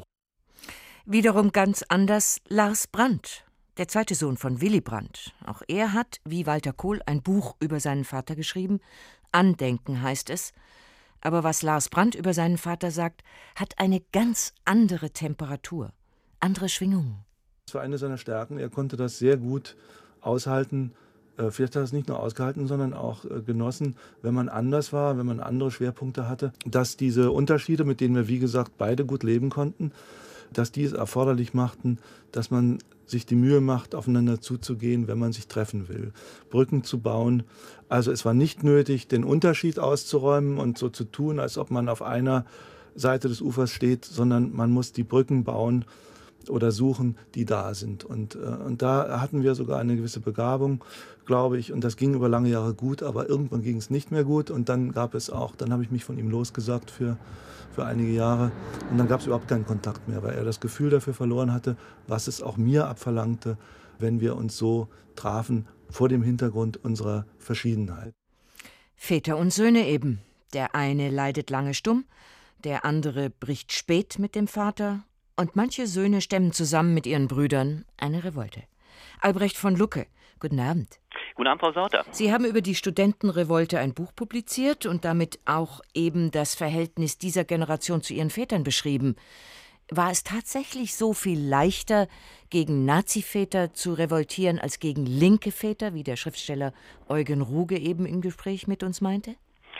Wiederum ganz anders Lars Brandt, der zweite Sohn von Willy Brandt. Auch er hat, wie Walter Kohl, ein Buch über seinen Vater geschrieben. Andenken heißt es. Aber was Lars Brandt über seinen Vater sagt, hat eine ganz andere Temperatur, andere Schwingungen. Das war eine seiner Stärken. Er konnte das sehr gut aushalten. Vielleicht hat er es nicht nur ausgehalten, sondern auch genossen, wenn man anders war, wenn man andere Schwerpunkte hatte, dass diese Unterschiede, mit denen wir, wie gesagt, beide gut leben konnten, dass die es erforderlich machten, dass man sich die Mühe macht, aufeinander zuzugehen, wenn man sich treffen will, Brücken zu bauen. Also es war nicht nötig, den Unterschied auszuräumen und so zu tun, als ob man auf einer Seite des Ufers steht, sondern man muss die Brücken bauen oder suchen, die da sind. Und da hatten wir sogar eine gewisse Begabung, glaube ich. Und das ging über lange Jahre gut, aber irgendwann ging es nicht mehr gut. Und dann habe ich mich von ihm losgesagt für einige Jahre. Und dann gab es überhaupt keinen Kontakt mehr, weil er das Gefühl dafür verloren hatte, was es auch mir abverlangte, wenn wir uns so trafen vor dem Hintergrund unserer Verschiedenheit. Väter und Söhne eben. Der eine leidet lange stumm, der andere bricht spät mit dem Vater. Und manche Söhne stemmen zusammen mit ihren Brüdern eine Revolte. Albrecht von Lucke, guten Abend. Guten Abend, Frau Sauter. Sie haben über die Studentenrevolte ein Buch publiziert und damit auch eben das Verhältnis dieser Generation zu ihren Vätern beschrieben. War es tatsächlich so viel leichter, gegen Naziväter zu revoltieren, als gegen linke Väter, wie der Schriftsteller Eugen Ruge eben im Gespräch mit uns meinte?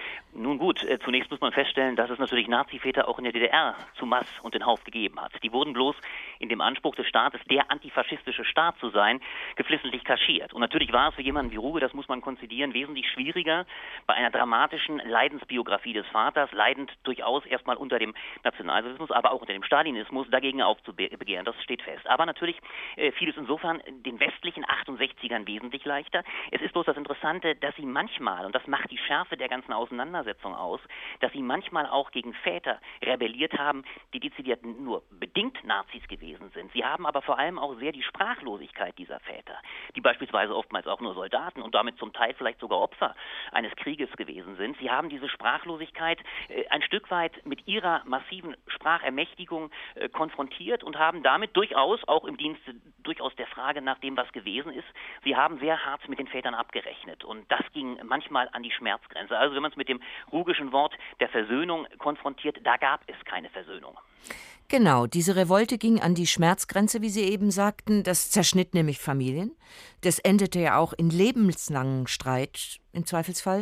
Nun gut, zunächst muss man feststellen, dass es natürlich Naziväter auch in der DDR zu Mass und in Hauf gegeben hat. Die wurden bloß in dem Anspruch des Staates, der antifaschistische Staat zu sein, geflissentlich kaschiert. Und natürlich war es für jemanden wie Ruge, das muss man konzidieren, wesentlich schwieriger, bei einer dramatischen Leidensbiografie des Vaters, leidend durchaus erstmal unter dem Nationalsozialismus, aber auch unter dem Stalinismus, dagegen aufzubegehren. Das steht fest. Aber natürlich fiel es insofern den westlichen 68ern wesentlich leichter. Es ist bloß das Interessante, dass sie manchmal, und das macht die Schärfe der ganzen Auseinandersetzung aus, dass sie manchmal auch gegen Väter rebelliert haben, die dezidiert nur bedingt Nazis gewesen sind. Sie haben aber vor allem auch sehr die Sprachlosigkeit dieser Väter, die beispielsweise oftmals auch nur Soldaten und damit zum Teil vielleicht sogar Opfer eines Krieges gewesen sind. Sie haben diese Sprachlosigkeit ein Stück weit mit ihrer massiven Sprachermächtigung konfrontiert und haben damit durchaus, auch im Dienste durchaus der Frage nach dem, was gewesen ist, sie haben sehr hart mit den Vätern abgerechnet. Und das ging manchmal an die Schmerzgrenze. Also wenn man es mit dem rugischen Wort der Versöhnung konfrontiert, da gab es keine Versöhnung. Genau, diese Revolte ging an die Schmerzgrenze, wie Sie eben sagten. Das zerschnitt nämlich Familien. Das endete ja auch in lebenslangen Streit, im Zweifelsfall.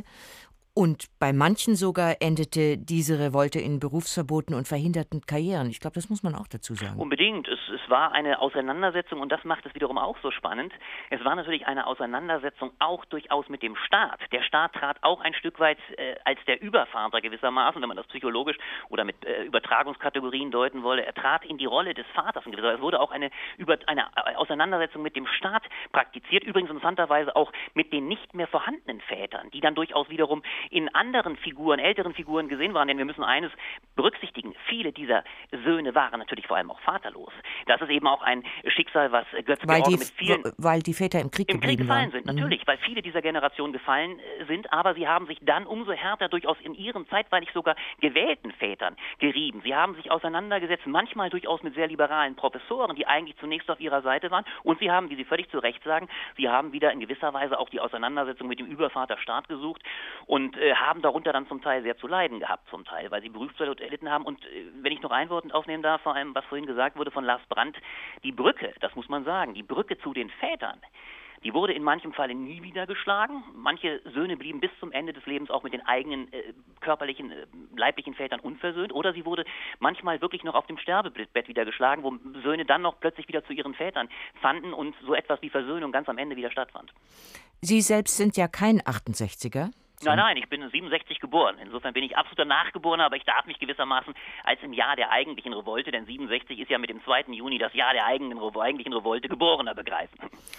Und bei manchen sogar endete diese Revolte in Berufsverboten und verhinderten Karrieren. Ich glaube, das muss man auch dazu sagen. Unbedingt. Es war eine Auseinandersetzung und das macht es wiederum auch so spannend. Es war natürlich eine Auseinandersetzung auch durchaus mit dem Staat. Der Staat trat auch ein Stück weit als der Übervater gewissermaßen, wenn man das psychologisch oder mit Übertragungskategorien deuten wolle. Er trat in die Rolle des Vaters. Es wurde auch eine Auseinandersetzung mit dem Staat praktiziert. Übrigens interessanterweise auch mit den nicht mehr vorhandenen Vätern, die dann durchaus wiederum in anderen Figuren, älteren Figuren gesehen waren. Denn wir müssen eines berücksichtigen, viele dieser Söhne waren natürlich vor allem auch vaterlos. Das ist eben auch ein Schicksal, was Götz-George mit vielen... Weil die Väter im Krieg gefallen sind, natürlich, weil viele dieser Generation gefallen sind, aber sie haben sich dann umso härter durchaus in ihren zeitweilig sogar gewählten Vätern gerieben. Sie haben sich auseinandergesetzt, manchmal durchaus mit sehr liberalen Professoren, die eigentlich zunächst auf ihrer Seite waren, und sie haben, wie Sie völlig zu Recht sagen, sie haben wieder in gewisser Weise auch die Auseinandersetzung mit dem Übervaterstaat gesucht und haben darunter dann zum Teil sehr zu leiden gehabt, zum Teil, weil sie Berufsverlust erlitten haben. Und wenn ich noch ein Wort aufnehmen darf, vor allem, was vorhin gesagt wurde von Lars Brandt, die Brücke, das muss man sagen, die Brücke zu den Vätern, die wurde in manchem Falle nie wieder geschlagen. Manche Söhne blieben bis zum Ende des Lebens auch mit den eigenen körperlichen, leiblichen Vätern unversöhnt. Oder sie wurde manchmal wirklich noch auf dem Sterbebett wieder geschlagen, wo Söhne dann noch plötzlich wieder zu ihren Vätern fanden und so etwas wie Versöhnung ganz am Ende wieder stattfand. Sie selbst sind ja kein 68er. Nein, ich bin 67 geboren. Insofern bin ich absoluter Nachgeborener, aber ich darf mich gewissermaßen als im Jahr der eigentlichen Revolte, denn 67 ist ja mit dem 2. Juni das Jahr der eigentlichen Revolte, Geborener begreifen.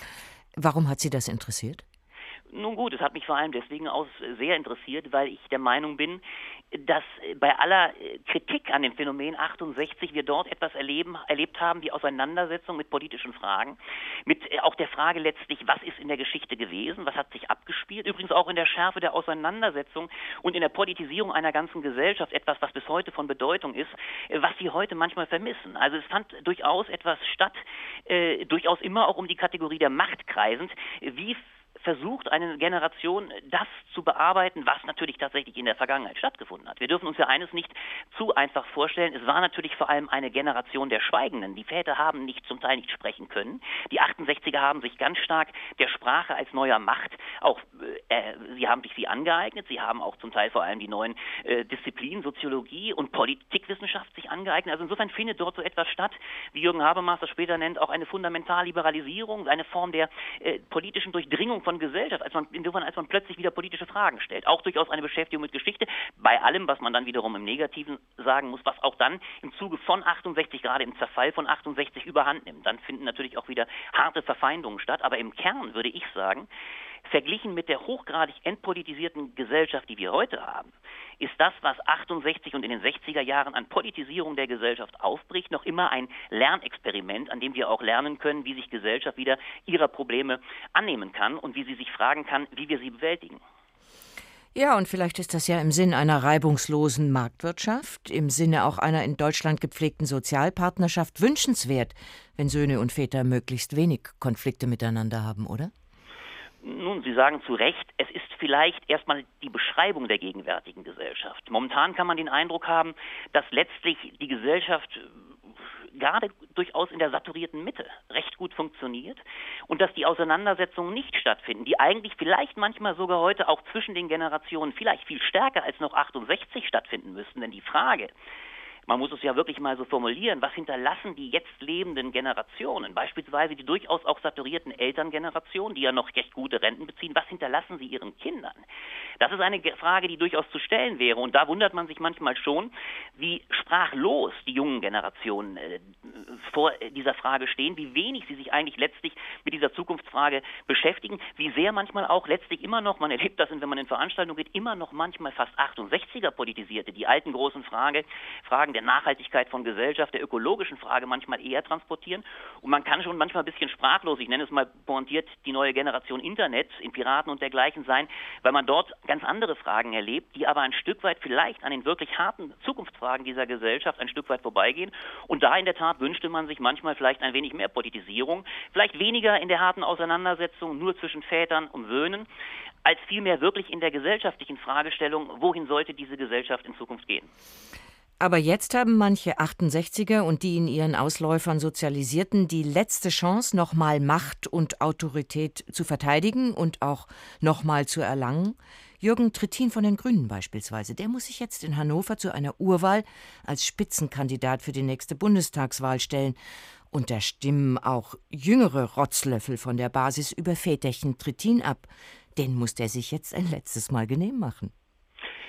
Warum hat Sie das interessiert? Nun gut, es hat mich vor allem deswegen auch sehr interessiert, weil ich der Meinung bin, dass bei aller Kritik an dem Phänomen 68 wir dort etwas erlebt haben, die Auseinandersetzung mit politischen Fragen, mit auch der Frage letztlich, was ist in der Geschichte gewesen, was hat sich abgespielt, übrigens auch in der Schärfe der Auseinandersetzung und in der Politisierung einer ganzen Gesellschaft, etwas, was bis heute von Bedeutung ist, was sie heute manchmal vermissen. Also es fand durchaus etwas statt, durchaus immer auch um die Kategorie der Macht kreisend, wie versucht eine Generation das zu bearbeiten, was natürlich tatsächlich in der Vergangenheit stattgefunden hat. Wir dürfen uns ja eines nicht zu einfach vorstellen. Es war natürlich vor allem eine Generation der Schweigenden. Die Väter haben zum Teil nicht sprechen können. Die 68er haben sich ganz stark der Sprache als neuer Macht auch, sie haben sich sie angeeignet. Sie haben auch zum Teil vor allem die neuen Disziplinen, Soziologie und Politikwissenschaft sich angeeignet. Also insofern findet dort so etwas statt, wie Jürgen Habermas das später nennt, auch eine Fundamentalliberalisierung, eine Form der politischen Durchdringung von Gesellschaft, als man plötzlich wieder politische Fragen stellt. Auch durchaus eine Beschäftigung mit Geschichte, bei allem, was man dann wiederum im Negativen sagen muss, was auch dann im Zuge von 68, gerade im Zerfall von 68 überhand nimmt. Dann finden natürlich auch wieder harte Verfeindungen statt, aber im Kern würde ich sagen, verglichen mit der hochgradig entpolitisierten Gesellschaft, die wir heute haben, ist das, was 68 und in den 60er Jahren an Politisierung der Gesellschaft aufbricht, noch immer ein Lernexperiment, an dem wir auch lernen können, wie sich Gesellschaft wieder ihrer Probleme annehmen kann und wie sie sich fragen kann, wie wir sie bewältigen. Ja, und vielleicht ist das ja im Sinn einer reibungslosen Marktwirtschaft, im Sinne auch einer in Deutschland gepflegten Sozialpartnerschaft wünschenswert, wenn Söhne und Väter möglichst wenig Konflikte miteinander haben, oder? Nun, Sie sagen zu Recht, es ist vielleicht erstmal die Beschreibung der gegenwärtigen Gesellschaft. Momentan kann man den Eindruck haben, dass letztlich die Gesellschaft gerade durchaus in der saturierten Mitte recht gut funktioniert und dass die Auseinandersetzungen nicht stattfinden, die eigentlich vielleicht manchmal sogar heute auch zwischen den Generationen vielleicht viel stärker als noch 68 stattfinden müssten. Denn die Frage, man muss es ja wirklich mal so formulieren, was hinterlassen die jetzt lebenden Generationen, beispielsweise die durchaus auch saturierten Elterngenerationen, die ja noch recht gute Renten beziehen, was hinterlassen sie ihren Kindern? Das ist eine Frage, die durchaus zu stellen wäre. Und da wundert man sich manchmal schon, wie sprachlos die jungen Generationen vor dieser Frage stehen, wie wenig sie sich eigentlich letztlich mit dieser Zukunftsfrage beschäftigen, wie sehr manchmal auch letztlich immer noch, man erlebt das, wenn man in Veranstaltungen geht, immer noch manchmal fast 68er politisierte, die alten großen Fragen der Nachhaltigkeit von Gesellschaft, der ökologischen Frage manchmal eher transportieren. Und man kann schon manchmal ein bisschen sprachlos, ich nenne es mal pointiert, die neue Generation Internet in Piraten und dergleichen sein, weil man dort ganz andere Fragen erlebt, die aber ein Stück weit vielleicht an den wirklich harten Zukunftsfragen dieser Gesellschaft ein Stück weit vorbeigehen. Und da in der Tat wünschte man sich manchmal vielleicht ein wenig mehr Politisierung, vielleicht weniger in der harten Auseinandersetzung nur zwischen Vätern und Söhnen, als vielmehr wirklich in der gesellschaftlichen Fragestellung, wohin sollte diese Gesellschaft in Zukunft gehen. Aber jetzt haben manche 68er und die in ihren Ausläufern Sozialisierten die letzte Chance, nochmal Macht und Autorität zu verteidigen und auch nochmal zu erlangen. Jürgen Trittin von den Grünen beispielsweise, der muss sich jetzt in Hannover zu einer Urwahl als Spitzenkandidat für die nächste Bundestagswahl stellen. Und da stimmen auch jüngere Rotzlöffel von der Basis über Väterchen Trittin ab. Den muss der sich jetzt ein letztes Mal genehm machen.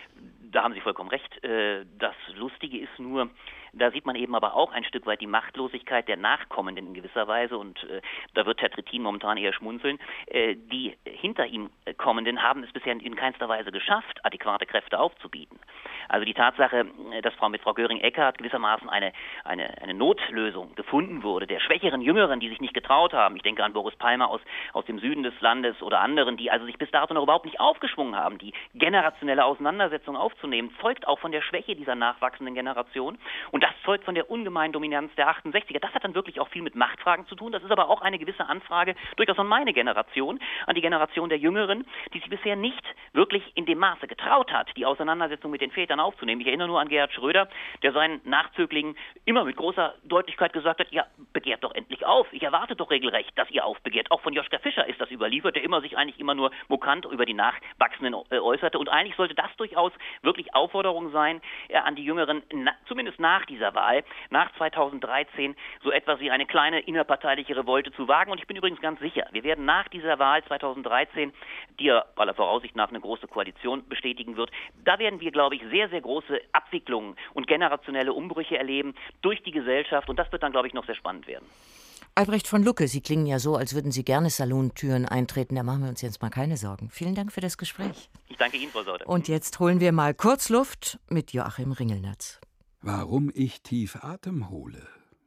da haben Sie vollkommen recht. Das Lustige ist nur, da sieht man eben aber auch ein Stück weit die Machtlosigkeit der Nachkommenden in gewisser Weise und da wird Herr Trittin momentan eher schmunzeln. Die hinter ihm Kommenden haben es bisher in keinster Weise geschafft, adäquate Kräfte aufzubieten. Also die Tatsache, dass mit Frau Göring-Eckardt gewissermaßen eine Notlösung gefunden wurde, der schwächeren Jüngeren, die sich nicht getraut haben, ich denke an Boris Palmer aus dem Süden des Landes oder anderen, die also sich bis dato noch überhaupt nicht aufgeschwungen haben, die generationelle Auseinandersetzung aufzunehmen, zeugt auch von der Schwäche dieser nachwachsenden Generation und das zeugt von der ungemeinen Dominanz der 68er. Das hat dann wirklich auch viel mit Machtfragen zu tun. Das ist aber auch eine gewisse Anfrage durchaus an meine Generation, an die Generation der Jüngeren, die sich bisher nicht wirklich in dem Maße getraut hat, die Auseinandersetzung mit den Vätern aufzunehmen. Ich erinnere nur an Gerhard Schröder, der seinen Nachzöglingen immer mit großer Deutlichkeit gesagt hat, ja, begehrt doch endlich auf. Ich erwarte doch regelrecht, dass ihr aufbegehrt. Auch von Joschka Fischer ist das überliefert, der sich eigentlich immer nur mokant über die Nachwachsenden äußerte. Und eigentlich sollte das durchaus wirklich Aufforderung sein an die Jüngeren, zumindest nach dieser Wahl, nach 2013, so etwas wie eine kleine innerparteiliche Revolte zu wagen. Und ich bin übrigens ganz sicher, wir werden nach dieser Wahl 2013, die ja aller Voraussicht nach eine große Koalition bestätigen wird, da werden wir, glaube ich, sehr, sehr große Abwicklungen und generationelle Umbrüche erleben durch die Gesellschaft. Und das wird dann, glaube ich, noch sehr spannend werden. Albrecht von Lucke, Sie klingen ja so, als würden Sie gerne Salontüren eintreten. Da machen wir uns jetzt mal keine Sorgen. Vielen Dank für das Gespräch. Ich danke Ihnen, Frau Sauter. Und jetzt holen wir mal kurz Luft mit Joachim Ringelnatz. Warum ich tief Atem hole?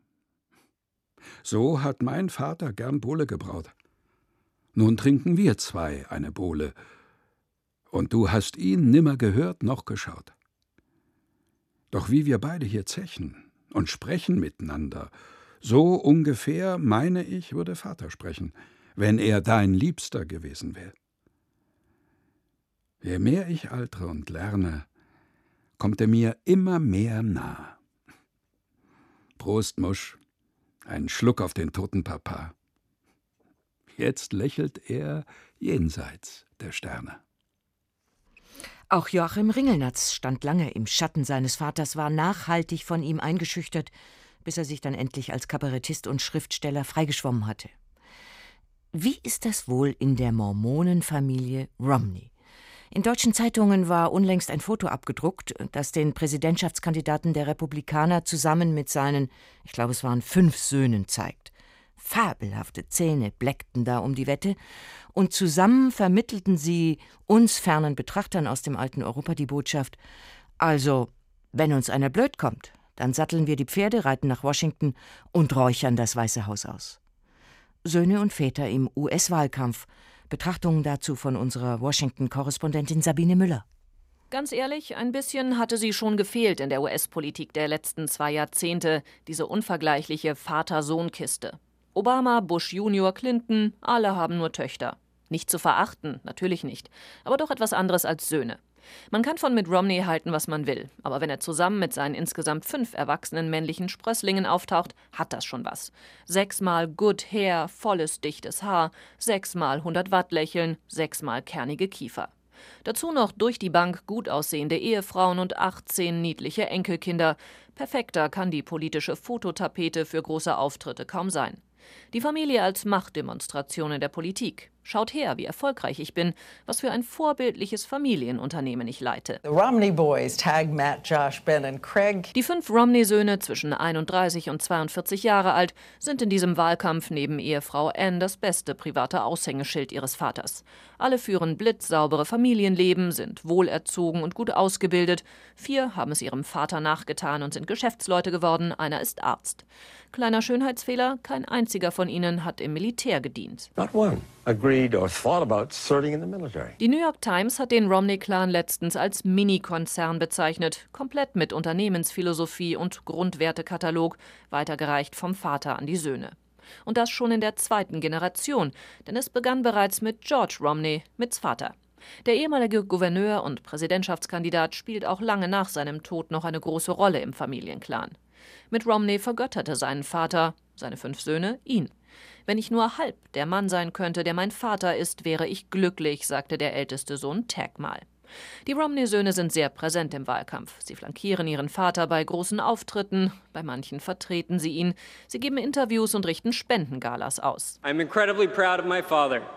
So hat mein Vater gern Bowle gebraut. Nun trinken wir zwei eine Bowle. Und du hast ihn nimmer gehört noch geschaut. Doch wie wir beide hier zechen und sprechen miteinander, so ungefähr, meine ich, würde Vater sprechen, wenn er dein Liebster gewesen wäre. Je mehr ich altere und lerne, kommt er mir immer mehr nah. Prost, Musch, ein Schluck auf den toten Papa. Jetzt lächelt er jenseits der Sterne. Auch Joachim Ringelnatz stand lange im Schatten seines Vaters, war nachhaltig von ihm eingeschüchtert, bis er sich dann endlich als Kabarettist und Schriftsteller freigeschwommen hatte. Wie ist das wohl in der Mormonenfamilie Romney? In deutschen Zeitungen war unlängst ein Foto abgedruckt, das den Präsidentschaftskandidaten der Republikaner zusammen mit seinen, ich glaube es waren 5 Söhnen zeigt. Fabelhafte Zähne bleckten da um die Wette, und zusammen vermittelten sie uns fernen Betrachtern aus dem alten Europa die Botschaft: Also, wenn uns einer blöd kommt, dann satteln wir die Pferde, reiten nach Washington und räuchern das Weiße Haus aus. Söhne und Väter im US-Wahlkampf. Betrachtungen dazu von unserer Washington-Korrespondentin Sabine Müller. Ganz ehrlich, ein bisschen hatte sie schon gefehlt in der US-Politik der letzten 2 Jahrzehnte, diese unvergleichliche Vater-Sohn-Kiste. Obama, Bush Junior, Clinton, alle haben nur Töchter. Nicht zu verachten, natürlich nicht, aber doch etwas anderes als Söhne. Man kann von Mitt Romney halten, was man will, aber wenn er zusammen mit seinen insgesamt 5 erwachsenen männlichen Sprösslingen auftaucht, hat das schon was. 6-mal Good Hair, volles, dichtes Haar, 6-mal 100 Watt lächeln, 6-mal kernige Kiefer. Dazu noch durch die Bank gut aussehende Ehefrauen und 18 niedliche Enkelkinder. Perfekter kann die politische Fototapete für große Auftritte kaum sein. Die Familie als Machtdemonstration in der Politik. Schaut her, wie erfolgreich ich bin, was für ein vorbildliches Familienunternehmen ich leite. The Romney boys, Tag, Matt, Josh, Ben und Craig. Die 5 Romney-Söhne zwischen 31 und 42 Jahre alt sind in diesem Wahlkampf neben Ehefrau Ann das beste private Aushängeschild ihres Vaters. Alle führen blitzsaubere Familienleben, sind wohlerzogen und gut ausgebildet. 4 haben es ihrem Vater nachgetan und sind Geschäftsleute geworden, einer ist Arzt. Kleiner Schönheitsfehler, kein einziger von ihnen hat im Militär gedient. Not one agreed or thought about serving in the military. Die New York Times hat den Romney-Clan letztens als Mini-Konzern bezeichnet, komplett mit Unternehmensphilosophie und Grundwertekatalog, weitergereicht vom Vater an die Söhne. Und das schon in der 2. Generation, denn es begann bereits mit George Romney, Mitts Vater. Der ehemalige Gouverneur und Präsidentschaftskandidat spielt auch lange nach seinem Tod noch eine große Rolle im Familienclan. Mitt Romney vergötterte seinen Vater, seine 5 Söhne, ihn. Wenn ich nur halb der Mann sein könnte, der mein Vater ist, wäre ich glücklich, sagte der älteste Sohn Tag mal. Die Romney-Söhne sind sehr präsent im Wahlkampf. Sie flankieren ihren Vater bei großen Auftritten, bei manchen vertreten sie ihn. Sie geben Interviews und richten Spendengalas aus. I'm incredibly proud of my father.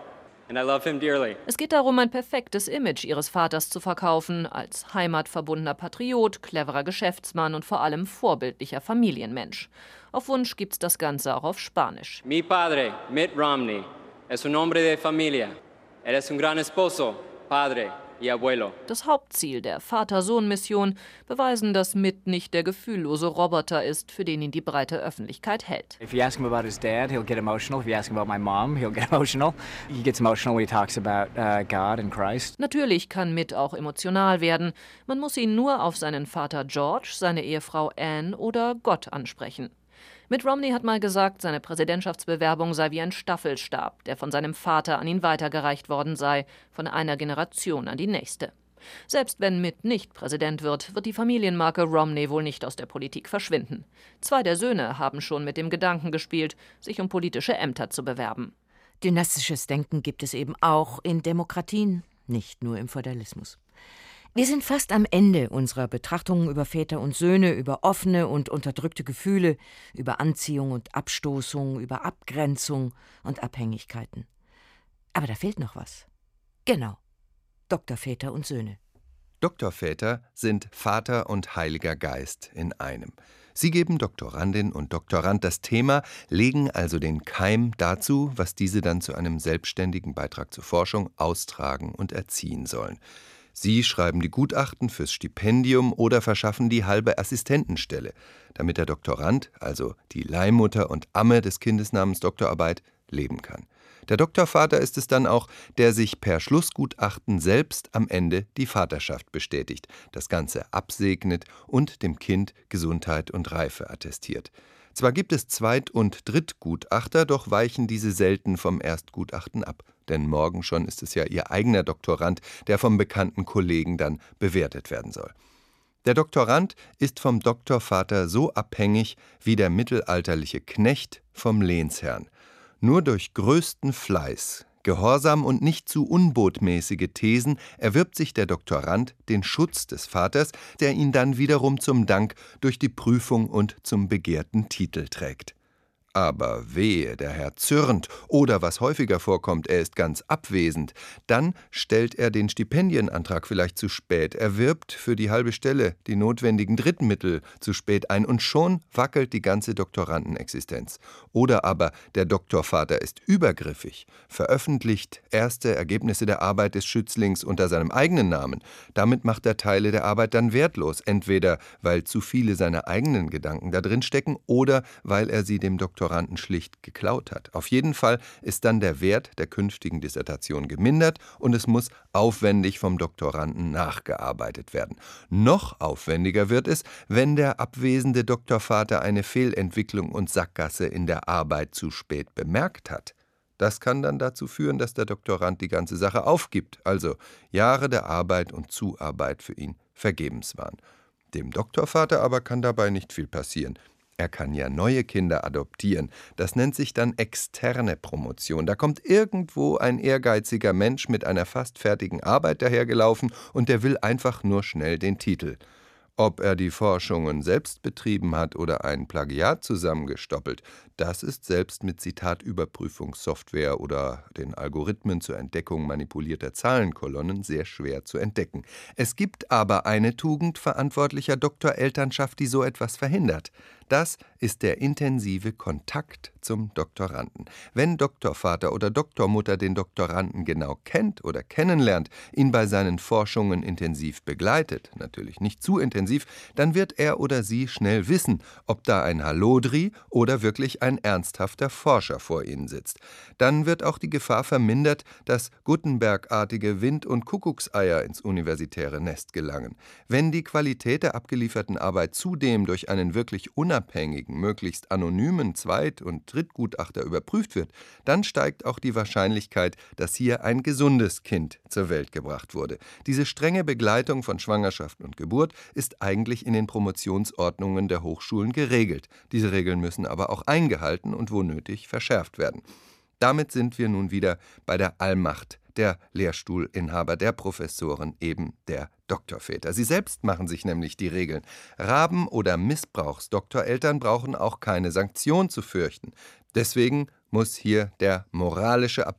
and I love him dearly. Es geht darum, ein perfektes Image ihres Vaters zu verkaufen, als heimatverbundener Patriot, cleverer Geschäftsmann und vor allem vorbildlicher Familienmensch. Auf Wunsch gibt's das Ganze auch auf Spanisch. Mi padre, Mitt Romney, es un hombre de familia. Él es un gran esposo, padre y abuelo. Das Hauptziel der Vater-Sohn-Mission: beweisen, dass Mitt nicht der gefühllose Roboter ist, für den ihn die breite Öffentlichkeit hält. If you ask him about his dad, he'll get emotional. If you ask him about my mom, he'll get emotional. He gets emotional when he talks about God and Christ. Natürlich kann Mitt auch emotional werden. Man muss ihn nur auf seinen Vater George, seine Ehefrau Anne oder Gott ansprechen. Mitt Romney hat mal gesagt, seine Präsidentschaftsbewerbung sei wie ein Staffelstab, der von seinem Vater an ihn weitergereicht worden sei, von einer Generation an die nächste. Selbst wenn Mitt nicht Präsident wird, wird die Familienmarke Romney wohl nicht aus der Politik verschwinden. 2 der Söhne haben schon mit dem Gedanken gespielt, sich um politische Ämter zu bewerben. Dynastisches Denken gibt es eben auch in Demokratien, nicht nur im Feudalismus. Wir sind fast am Ende unserer Betrachtungen über Väter und Söhne, über offene und unterdrückte Gefühle, über Anziehung und Abstoßung, über Abgrenzung und Abhängigkeiten. Aber da fehlt noch was. Genau. Doktorväter und Söhne. Doktorväter sind Vater und Heiliger Geist in einem. Sie geben Doktorandin und Doktorand das Thema, legen also den Keim dazu, was diese dann zu einem selbstständigen Beitrag zur Forschung austragen und erziehen sollen. Sie schreiben die Gutachten fürs Stipendium oder verschaffen die halbe Assistentenstelle, damit der Doktorand, also die Leihmutter und Amme des Kindes namens Doktorarbeit, leben kann. Der Doktorvater ist es dann auch, der sich per Schlussgutachten selbst am Ende die Vaterschaft bestätigt, das Ganze absegnet und dem Kind Gesundheit und Reife attestiert. Zwar gibt es Zweit- und Drittgutachter, doch weichen diese selten vom Erstgutachten ab. Denn morgen schon ist es ja ihr eigener Doktorand, der vom bekannten Kollegen dann bewertet werden soll. Der Doktorand ist vom Doktorvater so abhängig wie der mittelalterliche Knecht vom Lehnsherrn. Nur durch größten Fleiß, Gehorsam und nicht zu unbotmäßige Thesen erwirbt sich der Doktorand den Schutz des Vaters, der ihn dann wiederum zum Dank durch die Prüfung und zum begehrten Titel trägt. Aber wehe, der Herr zürnt oder, was häufiger vorkommt, er ist ganz abwesend, dann stellt er den Stipendienantrag vielleicht zu spät, er wirbt für die halbe Stelle die notwendigen Drittmittel zu spät ein und schon wackelt die ganze Doktorandenexistenz. Oder aber der Doktorvater ist übergriffig, veröffentlicht erste Ergebnisse der Arbeit des Schützlings unter seinem eigenen Namen. Damit macht er Teile der Arbeit dann wertlos, entweder weil zu viele seiner eigenen Gedanken da drin stecken oder weil er sie dem Doktoranden schlicht geklaut hat. Auf jeden Fall ist dann der Wert der künftigen Dissertation gemindert und es muss aufwendig vom Doktoranden nachgearbeitet werden. Noch aufwendiger wird es, wenn der abwesende Doktorvater eine Fehlentwicklung und Sackgasse in der Arbeit zu spät bemerkt hat. Das kann dann dazu führen, dass der Doktorand die ganze Sache aufgibt, also Jahre der Arbeit und Zuarbeit für ihn vergebens waren. Dem Doktorvater aber kann dabei nicht viel passieren. Er kann ja neue Kinder adoptieren. Das nennt sich dann externe Promotion. Da kommt irgendwo ein ehrgeiziger Mensch mit einer fast fertigen Arbeit dahergelaufen und der will einfach nur schnell den Titel. Ob er die Forschungen selbst betrieben hat oder ein Plagiat zusammengestoppelt, das ist selbst mit Zitatüberprüfungssoftware oder den Algorithmen zur Entdeckung manipulierter Zahlenkolonnen sehr schwer zu entdecken. Es gibt aber eine Tugend verantwortlicher Doktorelternschaft, die so etwas verhindert. Das ist der intensive Kontakt zum Doktoranden. Wenn Doktorvater oder Doktormutter den Doktoranden genau kennt oder kennenlernt, ihn bei seinen Forschungen intensiv begleitet, natürlich nicht zu intensiv, dann wird er oder sie schnell wissen, ob da ein Hallodri oder wirklich ein ernsthafter Forscher vor ihnen sitzt. Dann wird auch die Gefahr vermindert, dass Gutenberg-artige Wind- und Kuckuckseier ins universitäre Nest gelangen. Wenn die Qualität der abgelieferten Arbeit zudem durch einen wirklich unabhängigen, möglichst anonymen Zweit- und Drittgutachter überprüft wird, dann steigt auch die Wahrscheinlichkeit, dass hier ein gesundes Kind zur Welt gebracht wurde. Diese strenge Begleitung von Schwangerschaft und Geburt ist eigentlich in den Promotionsordnungen der Hochschulen geregelt. Diese Regeln müssen aber auch eingehalten und wo nötig verschärft werden. Damit sind wir nun wieder bei der Allmacht der Lehrstuhlinhaber, der Professoren, eben der Doktorväter. Sie selbst machen sich nämlich die Regeln. Raben- oder Missbrauchsdoktoreltern brauchen auch keine Sanktion zu fürchten. Deswegen muss hier der moralische Appell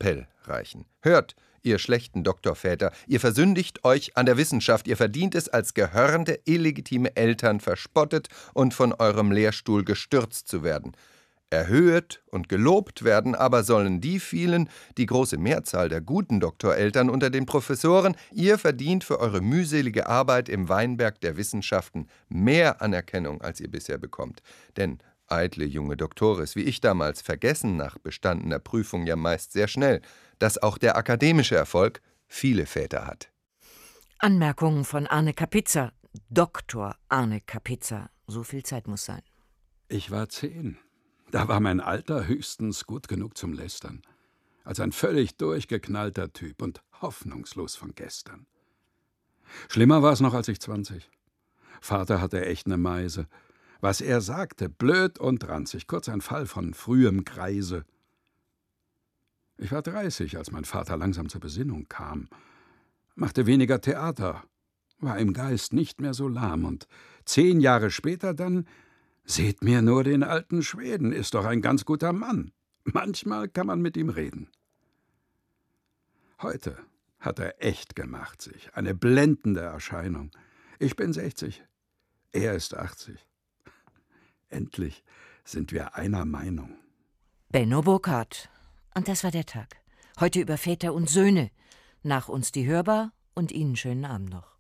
reichen. Hört, ihr schlechten Doktorväter, ihr versündigt euch an der Wissenschaft, ihr verdient es, als gehörnte, illegitime Eltern verspottet und von eurem Lehrstuhl gestürzt zu werden. Erhöht und gelobt werden aber sollen die vielen, die große Mehrzahl der guten Doktoreltern unter den Professoren. Ihr verdient für eure mühselige Arbeit im Weinberg der Wissenschaften mehr Anerkennung, als ihr bisher bekommt. Denn eitle junge Doktores wie ich damals vergessen nach bestandener Prüfung ja meist sehr schnell, dass auch der akademische Erfolg viele Väter hat. Anmerkungen von Arne Kapitza, Dr. Arne Kapitza. So viel Zeit muss sein. Ich war 10. Da war mein Alter höchstens gut genug zum Lästern. Als ein völlig durchgeknallter Typ und hoffnungslos von gestern. Schlimmer war es noch, als ich 20. Vater hatte echt eine Meise. Was er sagte, blöd und ranzig, kurz ein Fall von frühem Kreise. Ich war 30, als mein Vater langsam zur Besinnung kam. Machte weniger Theater, war im Geist nicht mehr so lahm. Und 10 Jahre später dann: »Seht mir nur den alten Schweden, ist doch ein ganz guter Mann. Manchmal kann man mit ihm reden.« Heute hat er echt gemacht sich, eine blendende Erscheinung. Ich bin 60, er ist 80. Endlich sind wir einer Meinung. Benno Burkhardt. Und das war der Tag. Heute über Väter und Söhne. Nach uns die Hörbar und Ihnen schönen Abend noch.